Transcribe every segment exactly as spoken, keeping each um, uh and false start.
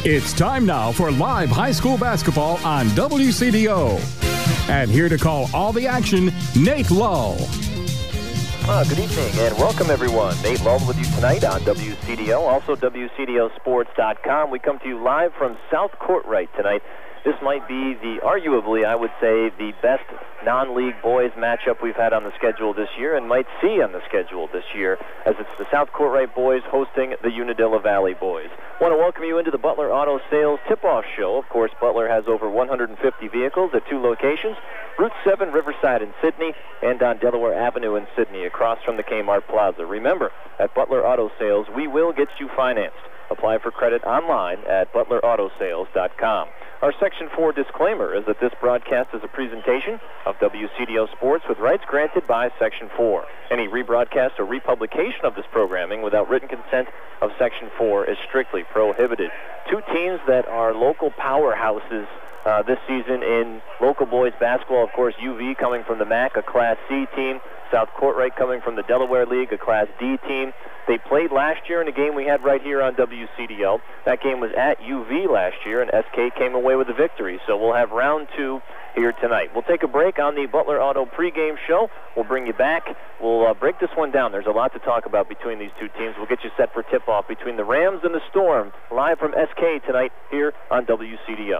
It's time now for live high school basketball on W C D O. And here to call all the action, Nate Lull. Uh, good evening and welcome everyone. Nate Lull with you tonight on W C D O, also W C D O sports dot com. We come to you live from South Courtright tonight. This might be the, arguably, I would say, the best non-league boys matchup we've had on the schedule this year and might see on the schedule this year, as it's the South Courtright boys hosting the Unadilla Valley boys. Want to welcome you into the Butler Auto Sales Tip-Off Show. Of course, Butler has over one hundred fifty vehicles at two locations, Route seven, Riverside in Sidney, and on Delaware Avenue in Sidney, across from the Kmart Plaza. Remember, at Butler Auto Sales, we will get you financed. Apply for credit online at butler auto sales dot com. Our Section four disclaimer is that this broadcast is a presentation of W C D O Sports with rights granted by Section four. Any rebroadcast or republication of this programming without written consent of Section four is strictly prohibited. Two teams that are local powerhouses uh, this season in local boys basketball. Of course, U V coming from the M A C, a Class C team. South Courtright coming from the Delaware League, a Class D team. They played last year in a game we had right here on W C D O. That game was at U V last year, and S K came away with a victory. So we'll have round two here tonight. We'll take a break on the Butler Auto pregame show. We'll bring you back. We'll uh, break this one down. There's a lot to talk about between these two teams. We'll get you set for tip-off between the Rams and the Storm, live from S K tonight here on W C D O.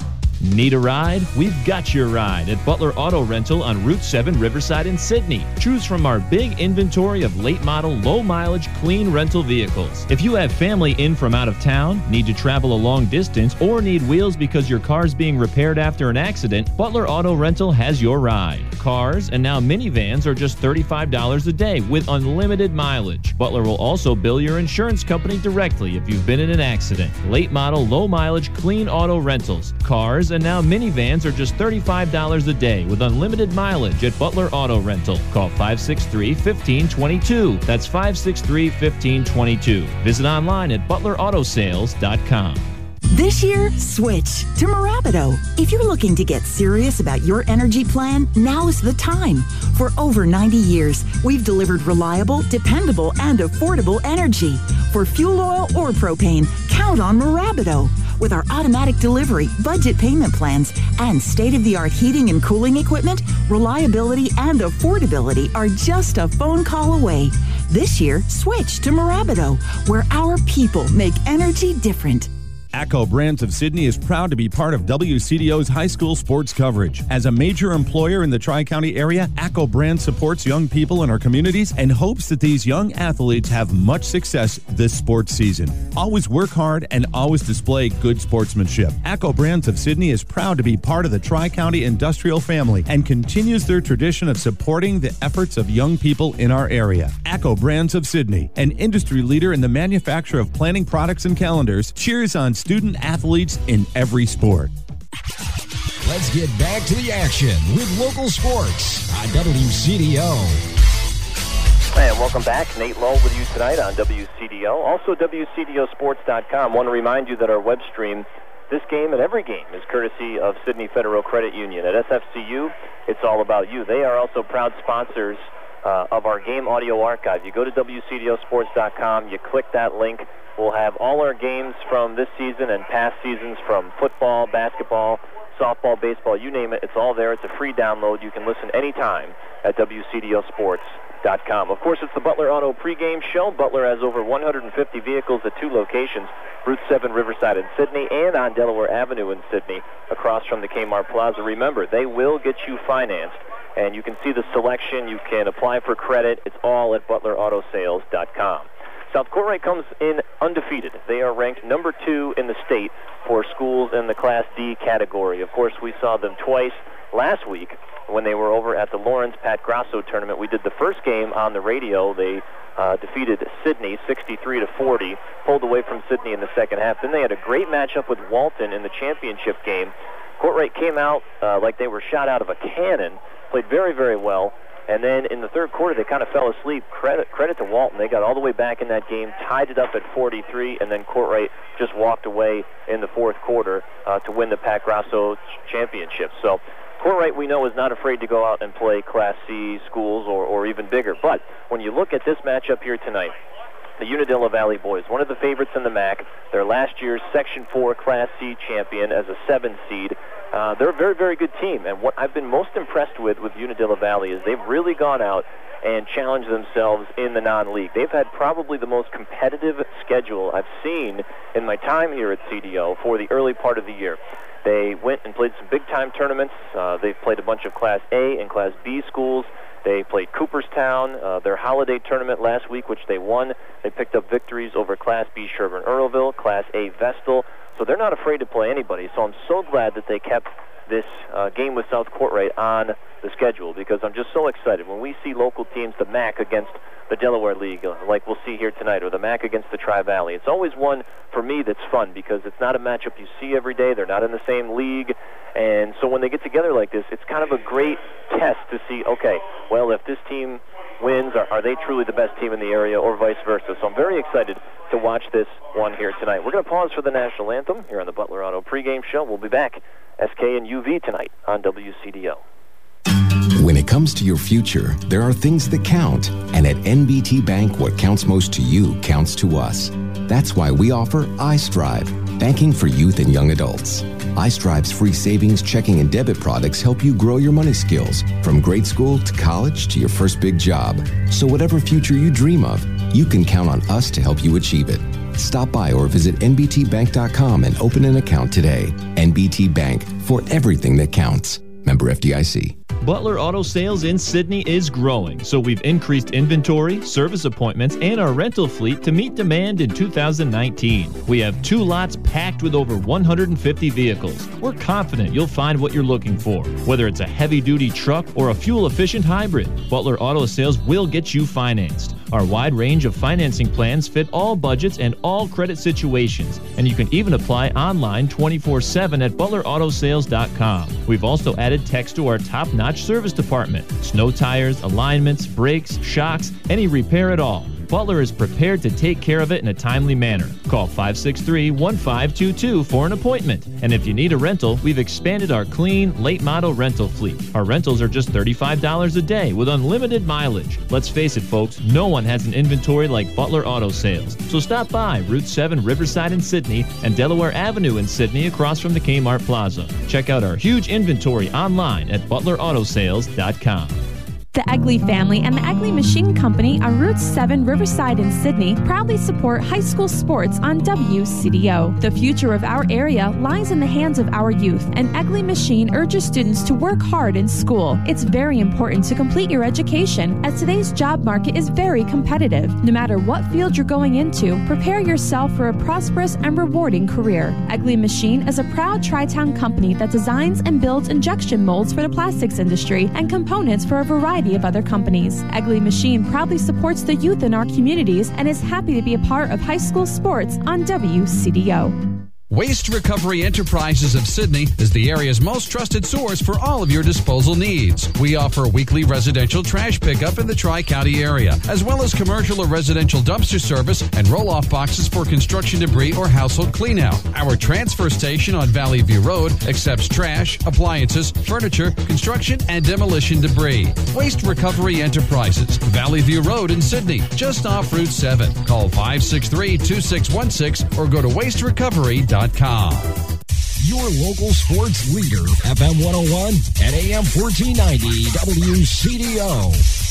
Need a ride? We've got your ride at Butler Auto Rental on Route seven, Riverside in Sidney. Choose from our big inventory of late model, low mileage, clean rental vehicles. If you have family in from out of town, need to travel a long distance, or need wheels because your car's being repaired after an accident, Butler Auto Rental has your ride. Cars and now minivans are just thirty-five dollars a day with unlimited mileage. Butler will also bill your insurance company directly if you've been in an accident. Late model, low mileage, clean auto rentals. Cars and now minivans are just thirty-five dollars a day with unlimited mileage at Butler Auto Rental. Call five six three, one five two two. That's five six three, one five two two. Visit online at butler auto sales dot com. This year, switch to Mirabido. If you're looking to get serious about your energy plan, now is the time. For over ninety years, we've delivered reliable, dependable, and affordable energy. For fuel oil or propane, count on Mirabido. With our automatic delivery, budget payment plans, and state-of-the-art heating and cooling equipment, reliability and affordability are just a phone call away. This year, switch to Mirabido, where our people make energy different. ACCO Brands of Sidney is proud to be part of W C D O's high school sports coverage. As a major employer in the Tri-County area, ACCO Brands supports young people in our communities and hopes that these young athletes have much success this sports season. Always work hard and always display good sportsmanship. ACCO Brands of Sidney is proud to be part of the Tri-County industrial family and continues their tradition of supporting the efforts of young people in our area. ACCO Brands of Sidney, an industry leader in the manufacture of planning products and calendars, cheers on student athletes in every sport. Let's get back to the action with local sports on W C D O. And welcome back. Nate Lull with you tonight on W C D O. Also W C D O sports dot com. Want to remind you that our web stream, this game and every game, is courtesy of Sidney Federal Credit Union. At S F C U, it's all about you. They are also proud sponsors uh, of our game audio archive. You go to W C D O sports dot com, you click that link. We'll have all our games from this season and past seasons, from football, basketball, softball, baseball, you name it. It's all there. It's a free download. You can listen anytime at W C D O sports dot com. Of course, it's the Butler Auto pregame show. Butler has over one hundred fifty vehicles at two locations, Route seven, Riverside in Sidney, and on Delaware Avenue in Sidney, across from the Kmart Plaza. Remember, they will get you financed, and you can see the selection. You can apply for credit. It's all at butler auto sales dot com. South Courtright comes in undefeated. They are ranked number two in the state for schools in the Class D category. Of course, we saw them twice last week when they were over at the Lawrence Pat Grasso tournament. We did the first game on the radio. They uh, defeated Sidney sixty-three to forty, pulled away from Sidney in the second half. Then they had a great matchup with Walton in the championship game. Courtright came out uh, like they were shot out of a cannon, played very, very well. And then in the third quarter, they kind of fell asleep. Credit credit to Walton. They got all the way back in that game, tied it up at forty-three, and then Courtright just walked away in the fourth quarter uh, to win the Pat Grasso ch- championship. So Courtright, we know, is not afraid to go out and play Class C schools or, or even bigger. But when you look at this matchup here tonight, the Unadilla Valley boys, one of the favorites in the M A C. They're last year's Section four Class C champion as a seven seed. Uh, they're a very, very good team, and what I've been most impressed with with Unadilla Valley is they've really gone out and challenged themselves in the non-league. They've had probably the most competitive schedule I've seen in my time here at C D O for the early part of the year. They went and played some big-time tournaments. Uh, they've played a bunch of Class A and Class B schools. They played Cooperstown, uh, their holiday tournament last week, which they won. They picked up victories over Class B Sherburne-Earlville, Class A Vestal. So they're not afraid to play anybody. So I'm so glad that they kept this uh, game with South Courtright on the schedule, because I'm just so excited when we see local teams, the M A C against the Delaware League, uh, like we'll see here tonight, or the M A C against the Tri-Valley. It's always one, for me, that's fun, because it's not a matchup you see every day. They're not in the same league. And so when they get together like this, it's kind of a great test to see, okay, well, if this team wins, are, are they truly the best team in the area, or vice versa? So I'm very excited to watch this one here tonight. We're going to pause for the national anthem here on the Butler Auto pregame show. We'll be back, S K and U V tonight on W C D O. When it comes to your future, there are things that count. And at N B T Bank, what counts most to you counts to us. That's why we offer iStrive, banking for youth and young adults. iStrive's free savings, checking, and debit products help you grow your money skills from grade school to college to your first big job. So whatever future you dream of, you can count on us to help you achieve it. Stop by or visit N B T bank dot com and open an account today. N B T Bank, for everything that counts. Member F D I C. Butler Auto Sales in Sidney is growing, so we've increased inventory, service appointments, and our rental fleet to meet demand in two thousand nineteen. We have two lots packed with over one hundred fifty vehicles. We're confident you'll find what you're looking for. Whether it's a heavy-duty truck or a fuel-efficient hybrid, Butler Auto Sales will get you financed. Our wide range of financing plans fit all budgets and all credit situations, and you can even apply online twenty-four seven at butler auto sales dot com. We've also added techs to our top-notch service department. Snow tires, alignments, brakes, shocks, any repair at all. Butler is prepared to take care of it in a timely manner. Call five six three, one five two two for an appointment. And if you need a rental, we've expanded our clean, late-model rental fleet. Our rentals are just thirty-five dollars a day with unlimited mileage. Let's face it, folks, no one has an inventory like Butler Auto Sales. So stop by Route seven Riverside in Sidney and Delaware Avenue in Sidney across from the Kmart Plaza. Check out our huge inventory online at butler auto sales dot com. The Egley family and the Egley Machine Company on Route seven Riverside in Sidney proudly support high school sports on W C D O. The future of our area lies in the hands of our youth, and Egley Machine urges students to work hard in school. It's very important to complete your education, as today's job market is very competitive. No matter what field you're going into, prepare yourself for a prosperous and rewarding career. Egley Machine is a proud Tri-Town company that designs and builds injection molds for the plastics industry and components for a variety of other companies. Egley Machine proudly supports the youth in our communities and is happy to be a part of high school sports on W C D O. Waste Recovery Enterprises of Sidney is the area's most trusted source for all of your disposal needs. We offer weekly residential trash pickup in the Tri-County area, as well as commercial or residential dumpster service and roll-off boxes for construction debris or household cleanout. Our transfer station on Valley View Road accepts trash, appliances, furniture, construction, and demolition debris. Waste Recovery Enterprises, Valley View Road in Sidney, just off Route seven. Call five six three, two six one six or go to waste recovery dot com. Your local sports leader, F M one oh one and A M fourteen ninety W C D O.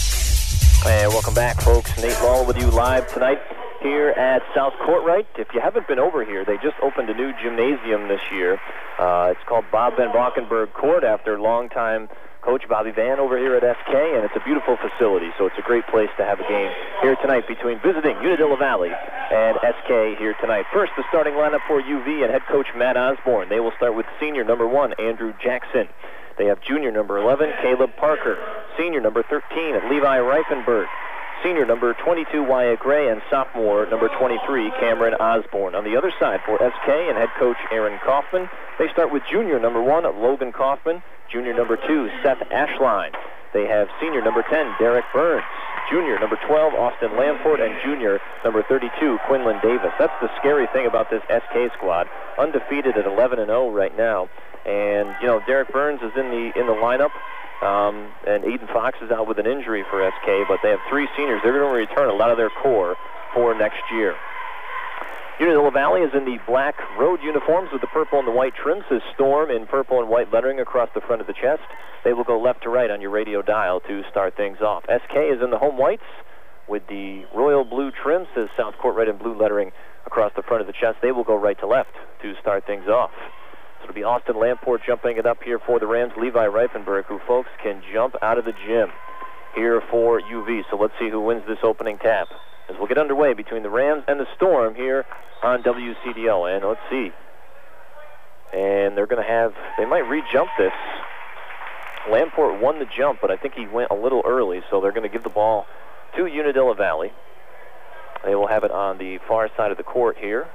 And welcome back, folks. Nate Law with you live tonight here at South Courtright. If you haven't been over here, they just opened a new gymnasium this year. Uh, it's called Bob Van Valkenburg Court after longtime Coach Bobby Van over here at S K, and it's a beautiful facility, so it's a great place to have a game here tonight between visiting Unadilla Valley and S K here tonight. First, the starting lineup for U V and head coach Matt Osborne. They will start with senior number one, Andrew Jackson. They have junior number eleven, Caleb Parker, senior number thirteen, Levi Reifenberg, senior number twenty-two, Wyatt Gray, and sophomore number twenty-three, Cameron Osborne. On the other side for S K and head coach Aaron Kaufman, they start with junior number one, Logan Kaufman, junior number two, Seth Ashline. They have senior number ten, Derek Burns, junior number twelve, Austin Lamford, and junior number thirty-two, Quinlan Davis. That's the scary thing about this S K squad, undefeated at eleven and oh right now. And, you know, Derek Burns is in the in the lineup, um, and Eden Fox is out with an injury for S K, but they have three seniors. They're going to return a lot of their core for next year. Unadilla Valley is in the black road uniforms with the purple and the white trims. Says Storm in purple and white lettering across the front of the chest. They will go left to right on your radio dial to start things off. S K is in the home whites with the royal blue trim. Says South Court Red and blue lettering across the front of the chest. They will go right to left to start things off. So it'll be Austin Lamport jumping it up here for the Rams. Levi Reifenberg, who, folks, can jump out of the gym here for U V. So let's see who wins this opening tap as we'll get underway between the Rams and the Storm here on W C D O. And let's see. And they're going to have, they might re-jump this. Lamport won the jump, but I think he went a little early, so they're going to give the ball to Unadilla Valley. They will have it on the far side of the court here.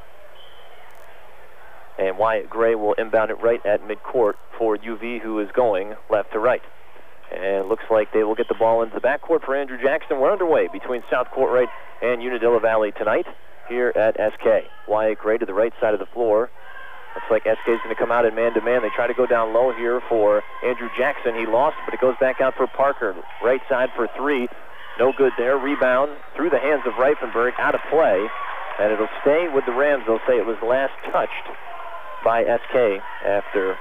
And Wyatt Gray will inbound it right at midcourt for U V, who is going left to right. And it looks like they will get the ball into the backcourt for Andrew Jackson. We're underway between South Court Right and Unadilla Valley tonight here at S K. Wyatt Gray to the right side of the floor. Looks like S K is going to come out in man-to-man. They try to go down low here for Andrew Jackson. He lost, but it goes back out for Parker. Right side for three. No good there. Rebound through the hands of Reifenberg, out of play. And it'll stay with the Rams. They'll say it was last touched by S K after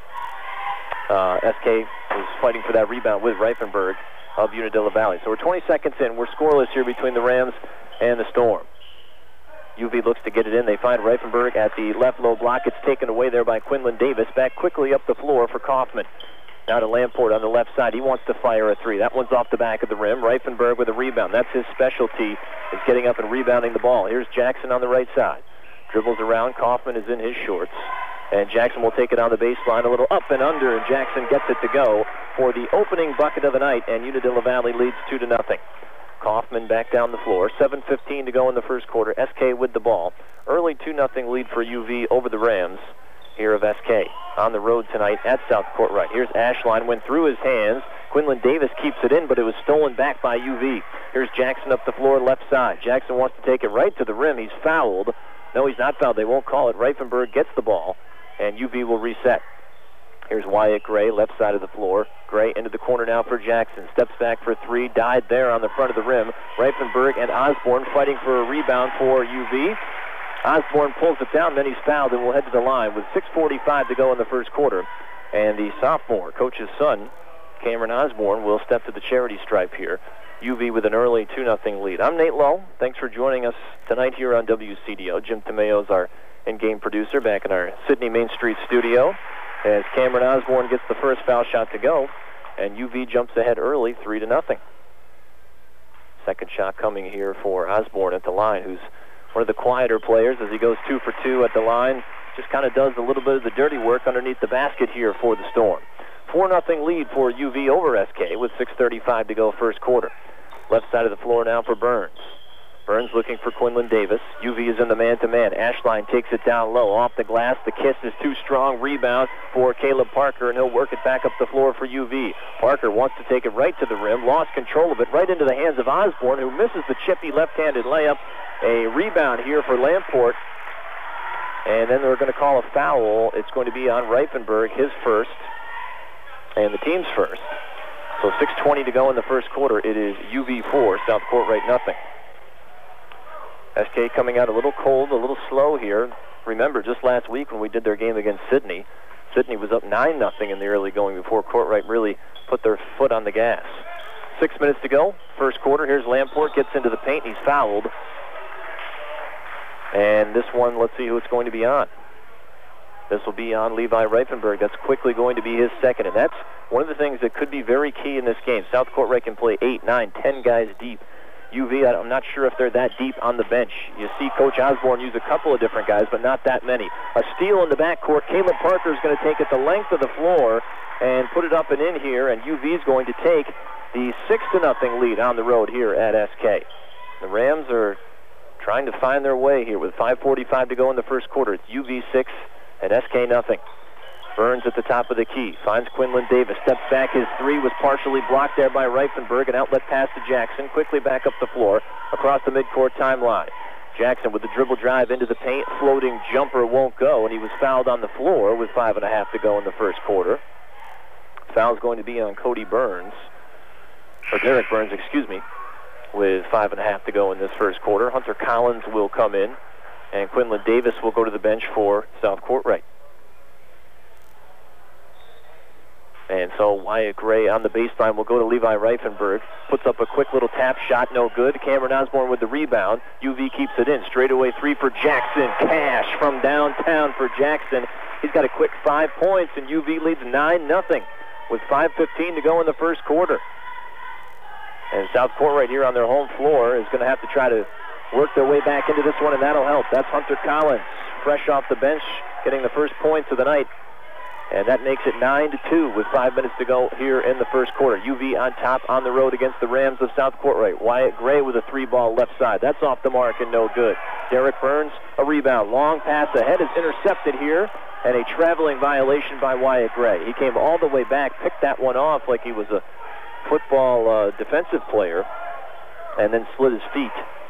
uh, S K was fighting for that rebound with Reifenberg of Unadilla Valley. So we're twenty seconds in. We're scoreless here between the Rams and the Storm. U V looks to get it in. They find Reifenberg at the left low block. It's taken away there by Quinlan Davis. Back quickly up the floor for Kaufman. Now to Lamport on the left side. He wants to fire a three. That one's off the back of the rim. Reifenberg with a rebound. That's his specialty, is getting up and rebounding the ball. Here's Jackson on the right side. Dribbles around. Kaufman is in his shorts. And Jackson will take it on the baseline. A little up and under, and Jackson gets it to go for the opening bucket of the night, and Unadilla Valley leads two to nothing. Kaufman back down the floor. seven fifteen to go in the first quarter. S K with the ball. Early two nothing lead for U V over the Rams here of S K. On the road tonight at South Court Right. Here's Ashline. Went through his hands. Quinlan Davis keeps it in, but it was stolen back by U V. Here's Jackson up the floor left side. Jackson wants to take it right to the rim. He's fouled. No, he's not fouled. They won't call it. Reifenberg gets the ball, and U V will reset. Here's Wyatt Gray, left side of the floor. Gray into the corner now for Jackson. Steps back for three. Died there on the front of the rim. Reifenberg and Osborne fighting for a rebound for U V. Osborne pulls it down, then he's fouled, and will head to the line with six forty-five to go in the first quarter. And the sophomore, coach's son, Cameron Osborne, will step to the charity stripe here. U V with an early two nothing lead. I'm Nate Lowe. Thanks for joining us tonight here on W C D O. Jim Tomeo is our in-game producer back in our Sydney Main Street studio as Cameron Osborne gets the first foul shot to go, and U V jumps ahead early, three to nothing. Second shot coming here for Osborne at the line, who's one of the quieter players as he goes two for two at the line. Just kind of does a little bit of the dirty work underneath the basket here for the Storm. four nothing lead for U V over S K with six thirty-five to go first quarter. Left side of the floor now for Burns. Burns looking for Quinlan Davis. U V is in the man-to-man. Ashline takes it down low. Off the glass. The kiss is too strong. Rebound for Caleb Parker, and he'll work it back up the floor for U V. Parker wants to take it right to the rim. Lost control of it right into the hands of Osborne, who misses the chippy left-handed layup. A rebound here for Lamport. And then they're going to call a foul. It's going to be on Reifenberg, his first, and the team's first. So six twenty to go in the first quarter. It is U V four, South Court Right nothing. S K coming out a little cold, a little slow here. Remember, just last week when we did their game against Sydney, Sydney was up nine nothing in the early going before Courtright really put their foot on the gas. Six minutes to go, first quarter. Here's Lamport, gets into the paint, he's fouled. And this one, let's see who it's going to be on. This will be on Levi Reifenberg. That's quickly going to be his second, and that's one of the things that could be very key in this game. South Courtright can play eight, nine, ten guys deep. U V, I'm not sure if they're that deep on the bench. You see Coach Osborne use a couple of different guys, but not that many. A steal in the backcourt. Caleb Parker is going to take it the length of the floor and put it up and in here, and U V is going to take the six to nothing lead on the road here at S K. The Rams are trying to find their way here with five forty-five to go in the first quarter. It's U V six and S K nothing. Burns at the top of the key. Finds Quinlan Davis. Steps back. His three was partially blocked there by Reifenberg. An outlet pass to Jackson. Quickly back up the floor across the midcourt timeline. Jackson with the dribble drive into the paint. Floating jumper won't go, and he was fouled on the floor with five and a half to go in the first quarter. Foul's going to be on Cody Burns. Or Derek Burns, excuse me. with five and a half to go in this first quarter. Hunter Collins will come in, and Quinlan Davis will go to the bench for South Courtright. And so Wyatt Gray on the baseline will go to Levi Reifenberg. Puts up a quick little tap shot, no good. Cameron Osborne with the rebound. U V keeps it in. Straightaway three for Jackson. Cash from downtown for Jackson. He's got a quick five points, and U V leads nine nothing with five fifteen to go in the first quarter. And South Courtright here on their home floor is going to have to try to work their way back into this one, and that'll help. That's Hunter Collins, fresh off the bench, getting the first points of the night. And that makes it nine to two with five minutes to go here in the first quarter. U V on top on the road against the Rams of South Courtright. Wyatt Gray with a three-ball left side. That's off the mark and no good. Derek Burns, a rebound. Long pass ahead is intercepted here, and a traveling violation by Wyatt Gray. He came all the way back, picked that one off like he was a football uh, defensive player, and then slid his feet.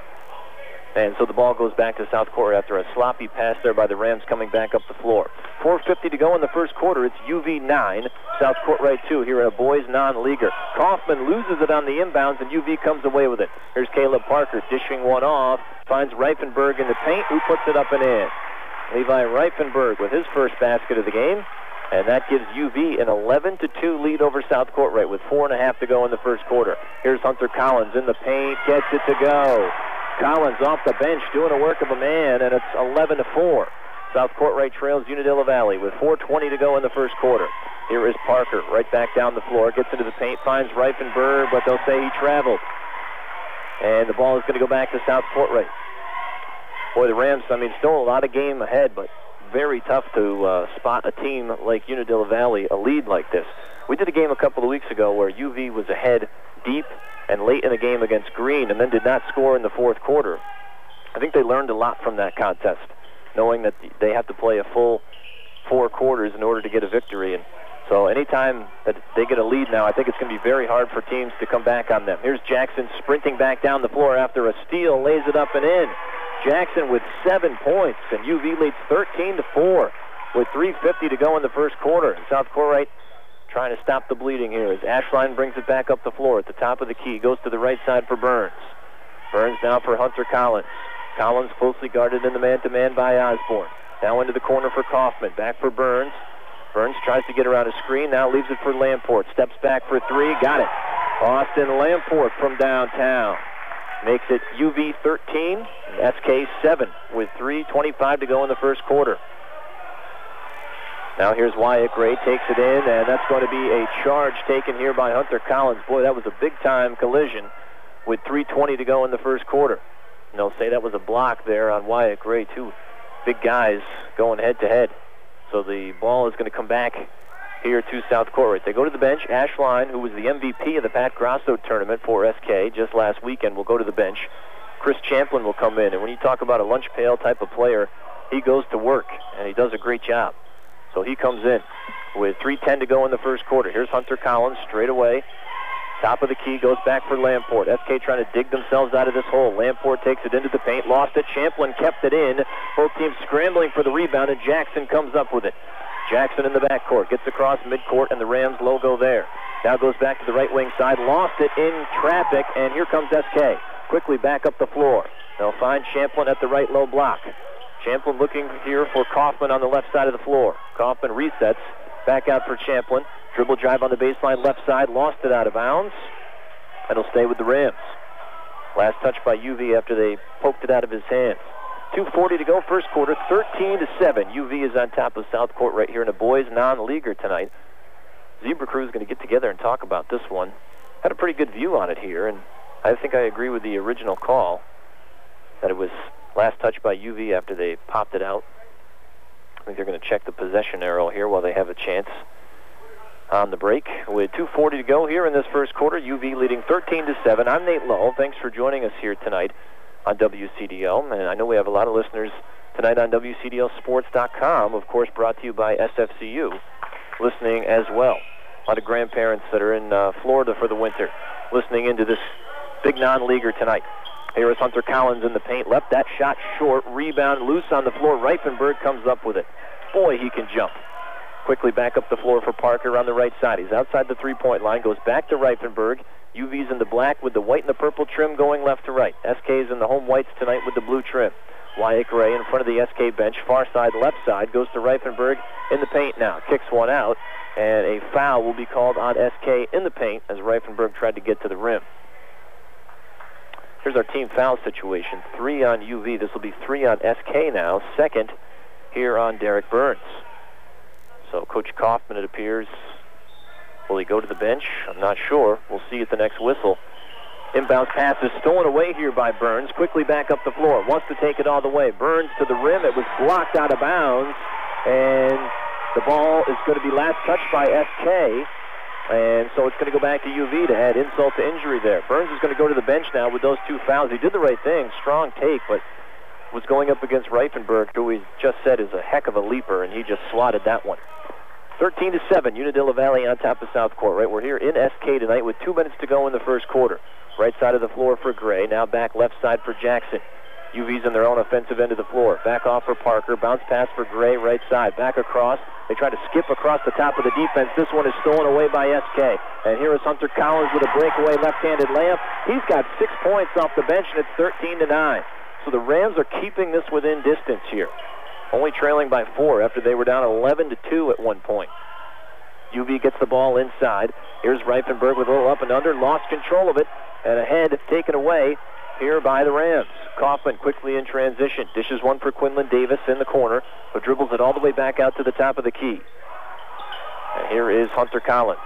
And so the ball goes back to South Court after a sloppy pass there by the Rams coming back up the floor. four fifty to go in the first quarter. It's U V nine, South Courtright two here in a boys non-leaguer. Kaufman loses it on the inbounds, and U V comes away with it. Here's Caleb Parker dishing one off, finds Reifenberg in the paint, who puts it up and in. Levi Reifenberg with his first basket of the game, and that gives U V an eleven to two lead over South Courtright with four and a half to go in the first quarter. Here's Hunter Collins in the paint, gets it to go. Collins off the bench doing a work of a man, and it's eleven to four. South Courtright trails Unadilla Valley with four twenty to go in the first quarter. Here is Parker right back down the floor, gets into the paint, finds Reifenberg, but they'll say he traveled. And the ball is going to go back to South Courtright. Boy, the Rams, I mean, still a lot of game ahead, but very tough to uh, spot a team like Unadilla Valley, a lead like this. We did a game a couple of weeks ago where U V was ahead deep and late in the game against Green, and then did not score in the fourth quarter. I think they learned a lot from that contest, knowing that they have to play a full four quarters in order to get a victory. And so anytime that they get a lead now, I think it's going to be very hard for teams to come back on them. Here's Jackson sprinting back down the floor after a steal, lays it up and in. Jackson with seven points, and U V leads thirteen to four with three fifty to go in the first quarter. And South Courtright trying to stop the bleeding here as Ashline brings it back up the floor at the top of the key. Goes to the right side for Burns. Burns now for Hunter Collins. Collins closely guarded in the man-to-man by Osborne. Now into the corner for Kaufman. Back for Burns. Burns tries to get around a screen. Now leaves it for Lamport. Steps back for three. Got it. Austin Lamport from downtown. Makes it U V thirteen, S K seven with three twenty-five to go in the first quarter. Now here's Wyatt Gray, takes it in, and that's going to be a charge taken here by Hunter Collins. Boy, that was a big-time collision with three twenty to go in the first quarter. And they'll say that was a block there on Wyatt Gray, two big guys going head-to-head. So the ball is going to come back here to South Courtright. They go to the bench. Ashline, who was the M V P of the Pat Grosso tournament for S K just last weekend, will go to the bench. Chris Champlin will come in, and when you talk about a lunch pail type of player, he goes to work, and he does a great job. So he comes in with three ten to go in the first quarter. Here's Hunter Collins straight away. Top of the key, goes back for Lamport. S K trying to dig themselves out of this hole. Lamport takes it into the paint, lost it. Champlin kept it in. Both teams scrambling for the rebound, and Jackson comes up with it. Jackson in the backcourt, gets across midcourt, and the Rams logo there. Now goes back to the right wing side, lost it in traffic, and here comes S K. Quickly back up the floor. They'll find Champlin at the right low block. Champlin looking here for Kaufman on the left side of the floor. Kaufman resets, back out for Champlin. Dribble drive on the baseline left side, lost it out of bounds. And he'll stay with the Rams. Last touch by U V after they poked it out of his hands. two forty to go, first quarter, thirteen to seven. U V is on top of South Courtright here in a boys non-leaguer tonight. Zebra Crew is going to get together and talk about this one. Had a pretty good view on it here, and I think I agree with the original call that it was last touch by U V after they popped it out. I think they're going to check the possession arrow here while they have a chance on the break. With two forty to go here in this first quarter, U V leading thirteen to seven. I'm Nate Lowell. Thanks for joining us here tonight on W C D O. And I know we have a lot of listeners tonight on W C D O sports dot com, of course brought to you by S F C U, listening as well. A lot of grandparents that are in uh, Florida for the winter listening into this big non-leaguer tonight. Here is Hunter Collins in the paint. Left that shot short. Rebound loose on the floor. Reifenberg comes up with it. Boy, he can jump. Quickly back up the floor for Parker on the right side. He's outside the three-point line, goes back to Reifenberg. U V's in the black with the white and the purple trim going left to right. S K's in the home whites tonight with the blue trim. Wyatt Gray in front of the S K bench, far side, left side, goes to Reifenberg in the paint now. Kicks one out, and a foul will be called on S K in the paint as Reifenberg tried to get to the rim. Here's our team foul situation. Three on U V. This will be three on S K now. Second here on Derek Burns. So Coach Kaufman, it appears, will he go to the bench? I'm not sure. We'll see at the next whistle. Inbounds pass is stolen away here by Burns. Quickly back up the floor. Wants to take it all the way. Burns to the rim. It was blocked out of bounds. And the ball is going to be last touched by S K. And so it's going to go back to U V to add insult to injury there. Burns is going to go to the bench now with those two fouls. He did the right thing. Strong take, but was going up against Reifenberg, who we just said is a heck of a leaper, and he just swatted that one. thirteen to seven, Unadilla Valley on top of South Court. Right, we're here in S K tonight with two minutes to go in the first quarter. Right side of the floor for Gray. Now back left side for Jackson. U V's in their own offensive end of the floor. Back off for Parker. Bounce pass for Gray, right side. Back across. They try to skip across the top of the defense. This one is stolen away by S K. And here is Hunter Collins with a breakaway left-handed layup. He's got six points off the bench, and it's thirteen to nine. So the Rams are keeping this within distance here. Only trailing by four after they were down eleven to two at one point. U V gets the ball inside. Here's Reifenberg with a little up and under. Lost control of it. And a head taken away here by the Rams. Kaufman quickly in transition. Dishes one for Quinlan Davis in the corner, but dribbles it all the way back out to the top of the key. And here is Hunter Collins.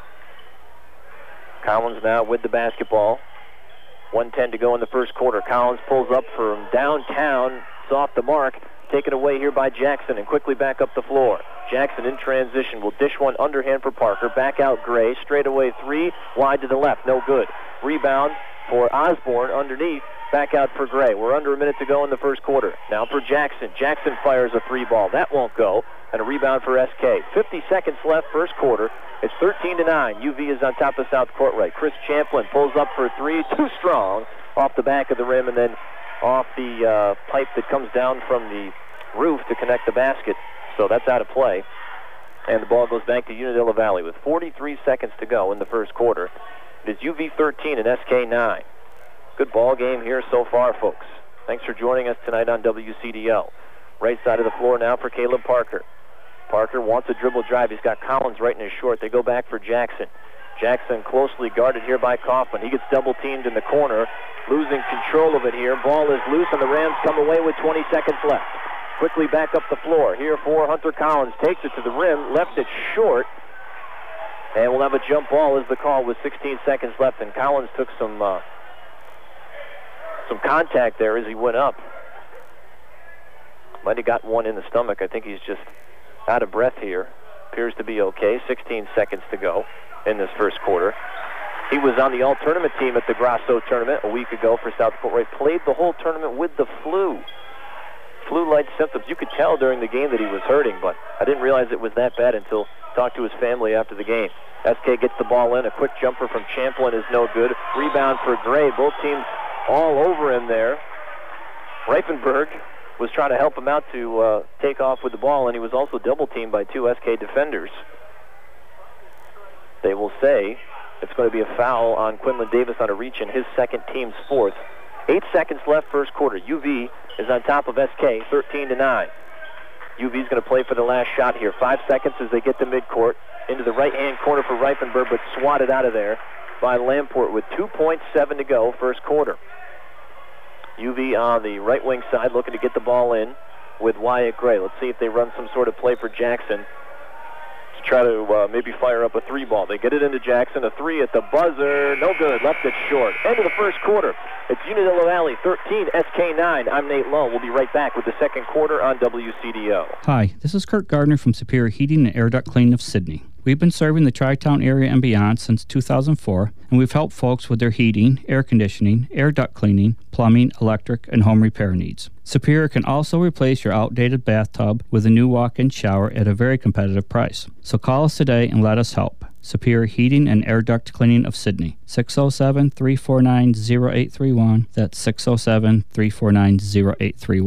Collins now with the basketball. one ten to go in the first quarter. Collins pulls up from downtown. It's off the mark. Taken away here by Jackson and quickly back up the floor. Jackson in transition will dish one underhand for Parker. Back out Gray. Straight away three. Wide to the left. No good. Rebound for Osborne underneath. Back out for Gray. We're under a minute to go in the first quarter. Now for Jackson. Jackson fires a three ball. That won't go. And a rebound for S K. fifty seconds left first quarter. It's thirteen to nine. U V is on top of South Court right. Chris Champlin pulls up for three. Too strong. Off the back of the rim and then off the uh, pipe that comes down from the roof to connect the basket. So that's out of play. And the ball goes back to Unadilla Valley with forty-three seconds to go in the first quarter. It is U V thirteen and S K nine. Good ball game here so far, folks. Thanks for joining us tonight on W C D L. Right side of the floor now for Caleb Parker. Parker wants a dribble drive. He's got Collins right in his short. They go back for Jackson. Jackson closely guarded here by Kaufman. He gets double-teamed in the corner, losing control of it here. Ball is loose, and the Rams come away with twenty seconds left. Quickly back up the floor. Here for Hunter Collins. Takes it to the rim, left it short, and we'll have a jump ball as the call with sixteen seconds left, and Collins took some uh, some contact there as he went up. Might have gotten one in the stomach. I think he's just out of breath here. Appears to be okay. sixteen seconds to go in this first quarter. He was on the all-tournament team at the Grasso tournament a week ago for South Court Right. Played the whole tournament with the flu. Flu-like symptoms. You could tell during the game that he was hurting, but I didn't realize it was that bad until I talked to his family after the game. S K gets the ball in. A quick jumper from Champlin is no good. Rebound for Gray. Both teams all over him there. Reifenberg was trying to help him out to uh, take off with the ball, and he was also double-teamed by two S K defenders. They will say it's going to be a foul on Quinlan Davis on a reach in his second, team's fourth. Eight seconds left first quarter. U V is on top of S K, thirteen to nine. U V is going to play for the last shot here. Five seconds as they get to midcourt. Into the right-hand corner for Reifenberg, but swatted out of there by Lamport with two point seven to go first quarter. U V on the right wing side looking to get the ball in with Wyatt Gray. Let's see if they run some sort of play for Jackson to try to uh, maybe fire up a three ball. They get it into Jackson. A three at the buzzer. No good. Left it short. End of the first quarter. It's Unadilla Valley thirteen, S K nine. I'm Nate Lowe. We'll be right back with the second quarter on W C D O. Hi, this is Kurt Gardner from Superior Heating and Air Duct Cleaning of Sydney. We've been serving the Tri-Town area and beyond since two thousand four, and we've helped folks with their heating, air conditioning, air duct cleaning, plumbing, electric, and home repair needs. Superior can also replace your outdated bathtub with a new walk-in shower at a very competitive price. So call us today and let us help. Superior Heating and Air Duct Cleaning of Sydney, six oh seven, three four nine, oh eight three one. That's six oh seven, three four nine, oh eight three one.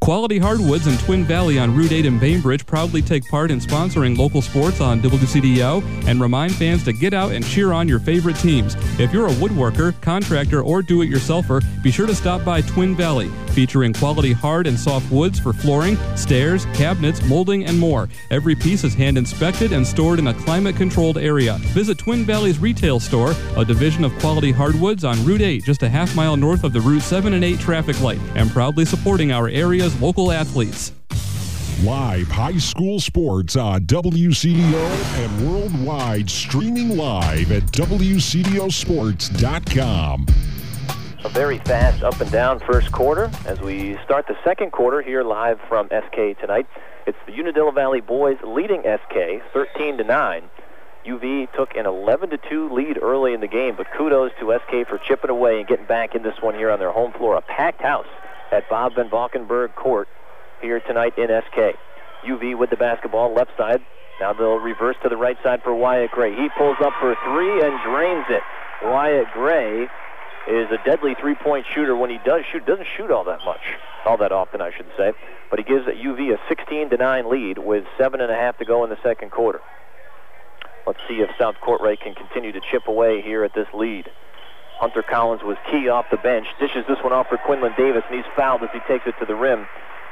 Quality Hardwoods in Twin Valley on Route eight in Bainbridge proudly take part in sponsoring local sports on W C D O and remind fans to get out and cheer on your favorite teams. If you're a woodworker, contractor, or do-it-yourselfer, be sure to stop by Twin Valley, featuring quality hard and soft woods for flooring, stairs, cabinets, molding, and more. Every piece is hand-inspected and stored in a climate-controlled area. Visit Twin Valley's retail store, a division of Quality Hardwoods on Route eight, just a half mile north of the Route seven and eight traffic light, and proudly supporting our area's local athletes. Live high school sports on W C D O and worldwide, streaming live at W C D O sports dot com. A very fast up and down first quarter as we start the second quarter here live from S K tonight. It's the Unadilla Valley boys leading S K thirteen to nine. U V took an eleven to two lead early in the game, but kudos to S K for chipping away and getting back in this one here on their home floor. A packed house at Bob Van Valkenburg Court here tonight in S K. U V with the basketball left side. Now they'll reverse to the right side for Wyatt Gray. He pulls up for three and drains it. Wyatt Gray is a deadly three-point shooter. When he does shoot, doesn't shoot all that much, all that often, I should say. But he gives U V a sixteen to nine lead with seven and a half to go in the second quarter. Let's see if South Courtright can continue to chip away here at this lead. Hunter Collins was key off the bench. Dishes this one off for Quinlan Davis, and he's fouled as he takes it to the rim.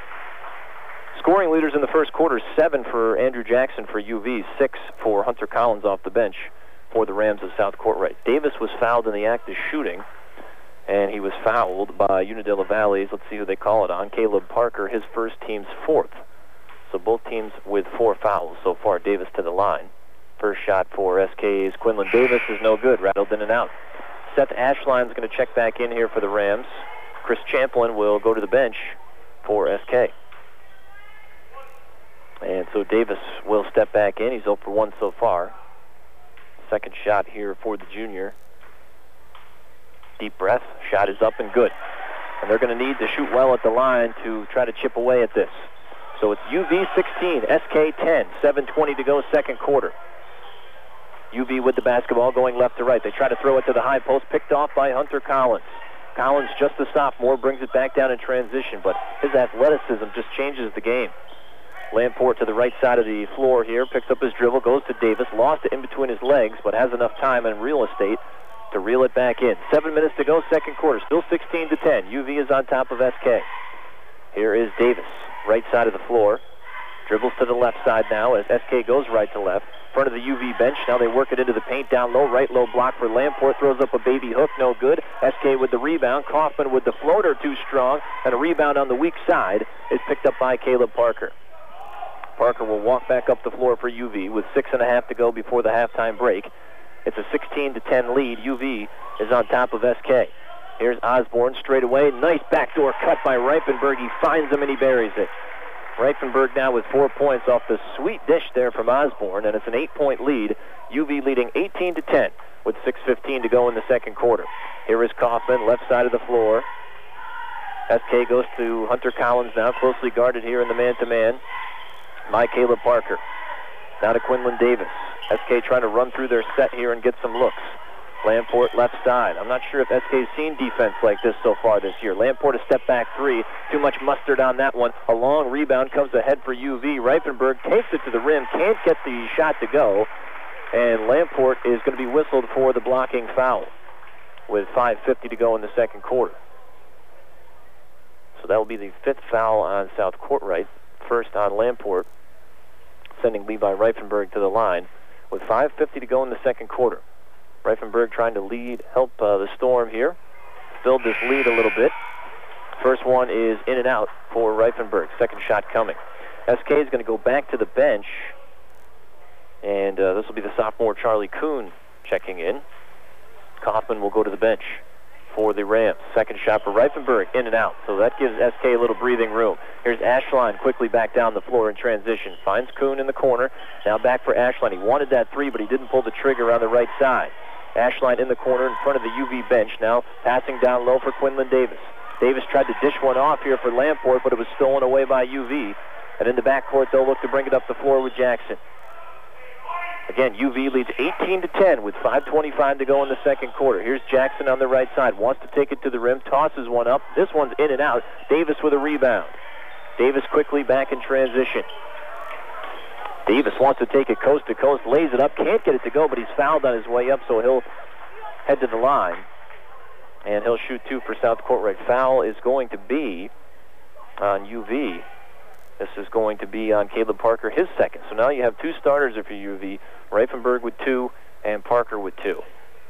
Scoring leaders in the first quarter, seven for Andrew Jackson for U V, six for Hunter Collins off the bench for the Rams of South Courtright. Davis was fouled in the act of shooting, and he was fouled by Unadilla Valley's, let's see who they call it on, Caleb Parker, his first team's fourth. So both teams with four fouls so far. Davis to the line. First shot for S K's Quinlan Davis is no good, rattled in and out. Seth Ashline's going to check back in here for the Rams. Chris Champlin will go to the bench for S K. And so Davis will step back in. He's zero for one so far. Second shot here for the junior. Deep breath. Shot is up and good. And they're going to need to shoot well at the line to try to chip away at this. So it's U V sixteen, S K ten, seven twenty to go second quarter. U V with the basketball going left to right. They try to throw it to the high post, picked off by Hunter Collins. Collins, just a sophomore, brings it back down in transition, but his athleticism just changes the game. Lamport to the right side of the floor here, picks up his dribble, goes to Davis, lost it in between his legs, but has enough time and real estate to reel it back in. Seven minutes to go, second quarter, still sixteen to ten. U V is on top of S K. Here is Davis, right side of the floor. Dribbles to the left side now as S K goes right to left. Front of the U V bench. Now they work it into the paint down low. Right low block for Lamport. Throws up a baby hook. No good. S K with the rebound. Kaufman with the floater too strong. And a rebound on the weak side is picked up by Caleb Parker. Parker will walk back up the floor for U V with six and a half to go before the halftime break. It's a sixteen to ten lead. U V is on top of S K. Here's Osborne straight away. Nice backdoor cut by Reifenberg. He finds him and he buries it. Reifenberg now with four points off the sweet dish there from Osborne, and it's an eight-point lead. U V leading eighteen to ten with six fifteen to go in the second quarter. Here is Kaufman, left side of the floor. S K goes to Hunter Collins now, closely guarded here in the man-to-man by Caleb Parker. Now to Quinlan Davis. S K trying to run through their set here and get some looks. Lamport left side. I'm not sure if S K's seen defense like this so far this year. Lamport a step back three. Too much mustard on that one. A long rebound comes ahead for U V. Reifenberg takes it to the rim. Can't get the shot to go. And Lamport is going to be whistled for the blocking foul with five fifty to go in the second quarter. So that will be the fifth foul on South Courtright. First on Lamport, sending Levi Reifenberg to the line with five fifty to go in the second quarter. Reifenberg trying to lead, help uh, the Storm here. Filled this lead a little bit. First one is in and out for Reifenberg. Second shot coming. S K is going to go back to the bench. And uh, this will be the sophomore Charlie Kuhn checking in. Kaufman will go to the bench for the Rams. Second shot for Reifenberg, in and out. So that gives S K a little breathing room. Here's Ashline quickly back down the floor in transition. Finds Kuhn in the corner. Now back for Ashline. He wanted that three, but he didn't pull the trigger on the right side. Ashline in the corner in front of the U V bench. Now passing down low for Quinlan Davis. Davis tried to dish one off here for Lamport, but it was stolen away by U V. And in the backcourt, they'll look to bring it up the floor with Jackson. Again, U V leads eighteen to ten with five twenty-five to go in the second quarter. Here's Jackson on the right side. Wants to take it to the rim. Tosses one up. This one's in and out. Davis with a rebound. Davis quickly back in transition. Davis wants to take it coast to coast, lays it up, can't get it to go, but he's fouled on his way up, so he'll head to the line. And he'll shoot two for South Courtright. Foul is going to be on U V. This is going to be on Caleb Parker, his second. So now you have two starters for U V, Reifenberg with two and Parker with two.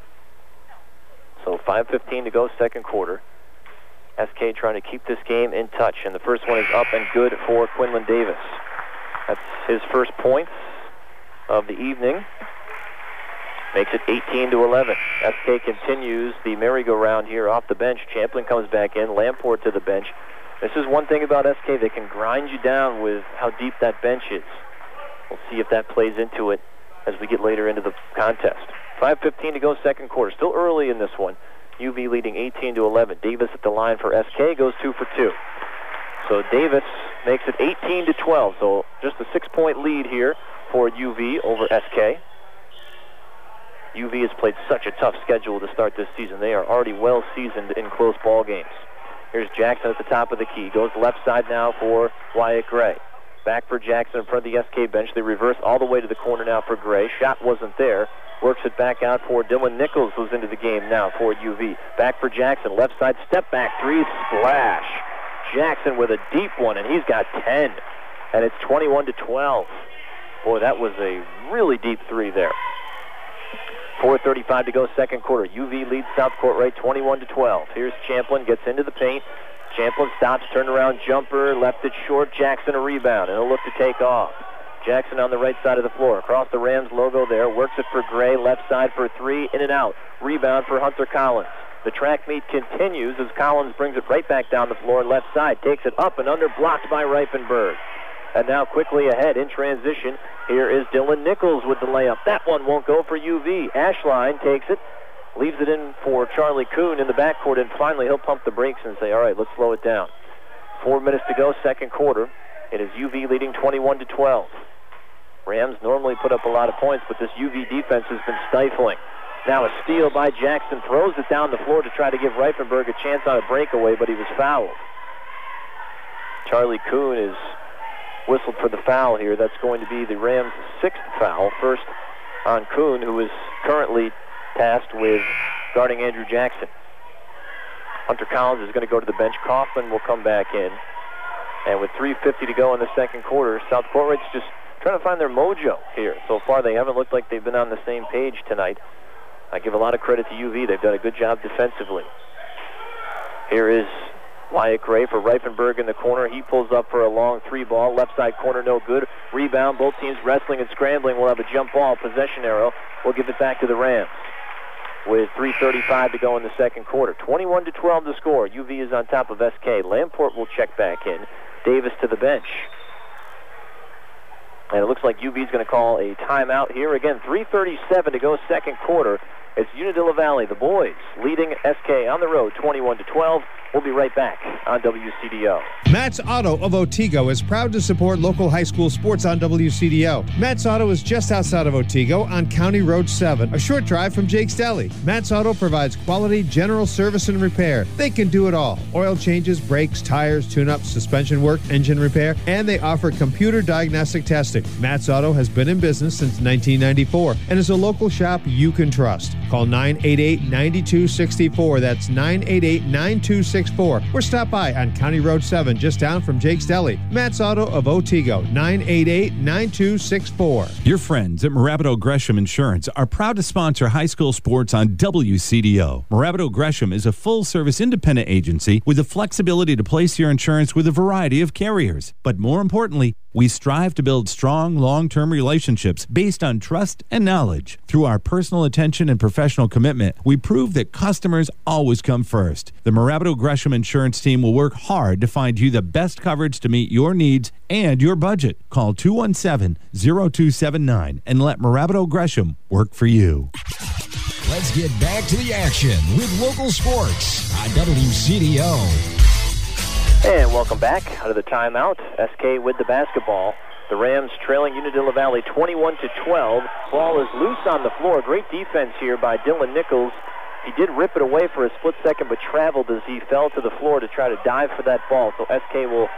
So five fifteen to go, second quarter. S K trying to keep this game in touch, and the first one is up and good for Quinlan Davis. That's his first points of the evening. Makes it eighteen to eleven. S K continues the merry-go-round here off the bench. Champlin comes back in, Lamport to the bench. This is one thing about S K. They can grind you down with how deep that bench is. We'll see if that plays into it as we get later into the contest. five fifteen to go, second quarter. Still early in this one. U V leading eighteen to eleven. Davis at the line for S K, goes two for two. So Davis makes it eighteen to twelve. So just a six-point lead here for U V over S K. U V has played such a tough schedule to start this season. They are already well seasoned in close ball games. Here's Jackson at the top of the key. Goes left side now for Wyatt Gray. Back for Jackson in front of the S K bench. They reverse all the way to the corner now for Gray. Shot wasn't there. Works it back out for Dylan Nichols, who's into the game now for U V. Back for Jackson. Left side step back three. Splash. Jackson with a deep one, and he's got ten. And it's twenty-one to twelve. Boy, that was a really deep three there. four thirty-five to go, second quarter. U V leads South Courtright twenty-one to twelve. Here's Champlin, gets into the paint. Champlin stops, turnaround jumper, left it short. Jackson a rebound, and he'll look to take off. Jackson on the right side of the floor. Across the Rams logo there. Works it for Gray, left side for three, in and out. Rebound for Hunter Collins. The track meet continues as Collins brings it right back down the floor, left side. Takes it up and under, blocked by Reifenberg. And now quickly ahead in transition, here is Dylan Nichols with the layup. That one won't go for U V. Ashline takes it, leaves it in for Charlie Kuhn in the backcourt, and finally he'll pump the brakes and say, all right, let's slow it down. Four minutes to go, second quarter. It is U V leading twenty-one to twelve. Rams normally put up a lot of points, but this U V defense has been stifling. Now a steal by Jackson, throws it down the floor to try to give Reifenberg a chance on a breakaway, but he was fouled. Charlie Kuhn is whistled for the foul here. That's going to be the Rams' sixth foul. First on Kuhn, who is currently tasked with guarding Andrew Jackson. Hunter Collins is going to go to the bench. Kaufman will come back in. And with three fifty to go in the second quarter, South Courtright's just trying to find their mojo here. So far, they haven't looked like they've been on the same page tonight. I give a lot of credit to U V. They've done a good job defensively. Here is Wyatt Gray for Reifenberg in the corner. He pulls up for a long three ball. Left side corner, no good. Rebound. Both teams wrestling and scrambling. We'll have a jump ball. Possession arrow. We'll give it back to the Rams. With three thirty-five to go in the second quarter. twenty-one to twelve to score. U V is on top of S K. Lamport will check back in. Davis to the bench. And it looks like U V is going to call a timeout here. Again, three thirty-seven to go, second quarter. It's Unadilla Valley, the boys, leading S K on the road, twenty-one to twelve. We'll be right back on W C D O. Matt's Auto of Otsego is proud to support local high school sports on W C D O. Matt's Auto is just outside of Otsego on County Road seven, a short drive from Jake's Deli. Matt's Auto provides quality general service and repair. They can do it all. Oil changes, brakes, tires, tune-ups, suspension work, engine repair, and they offer computer diagnostic testing. Matt's Auto has been in business since nineteen ninety-four and is a local shop you can trust. Call nine eight eight, nine two six four. That's nine eight eight, nine two six four. Or stop by on County Road seven, just down from Jake's Deli. Matt's Auto of Otsego, nine eight eight, nine two six four. Your friends at Morabito Gresham Insurance are proud to sponsor high school sports on W C D O. Morabito Gresham is a full-service independent agency with the flexibility to place your insurance with a variety of carriers. But more importantly, we strive to build strong, long-term relationships based on trust and knowledge. Through our personal attention and professional commitment, we prove that customers always come first. The Morabito Gresham Insurance team will work hard to find you the best coverage to meet your needs and your budget. Call two one seven, zero two seven nine and let Morabito Gresham work for you. Let's get back to the action with local sports on W C D O. And welcome back out of the timeout. S K with the basketball. The Rams trailing Unadilla Valley twenty-one to twelve. Ball is loose on the floor. Great defense here by Dylan Nichols. He did rip it away for a split second, but traveled as he fell to the floor to try to dive for that ball. So S K will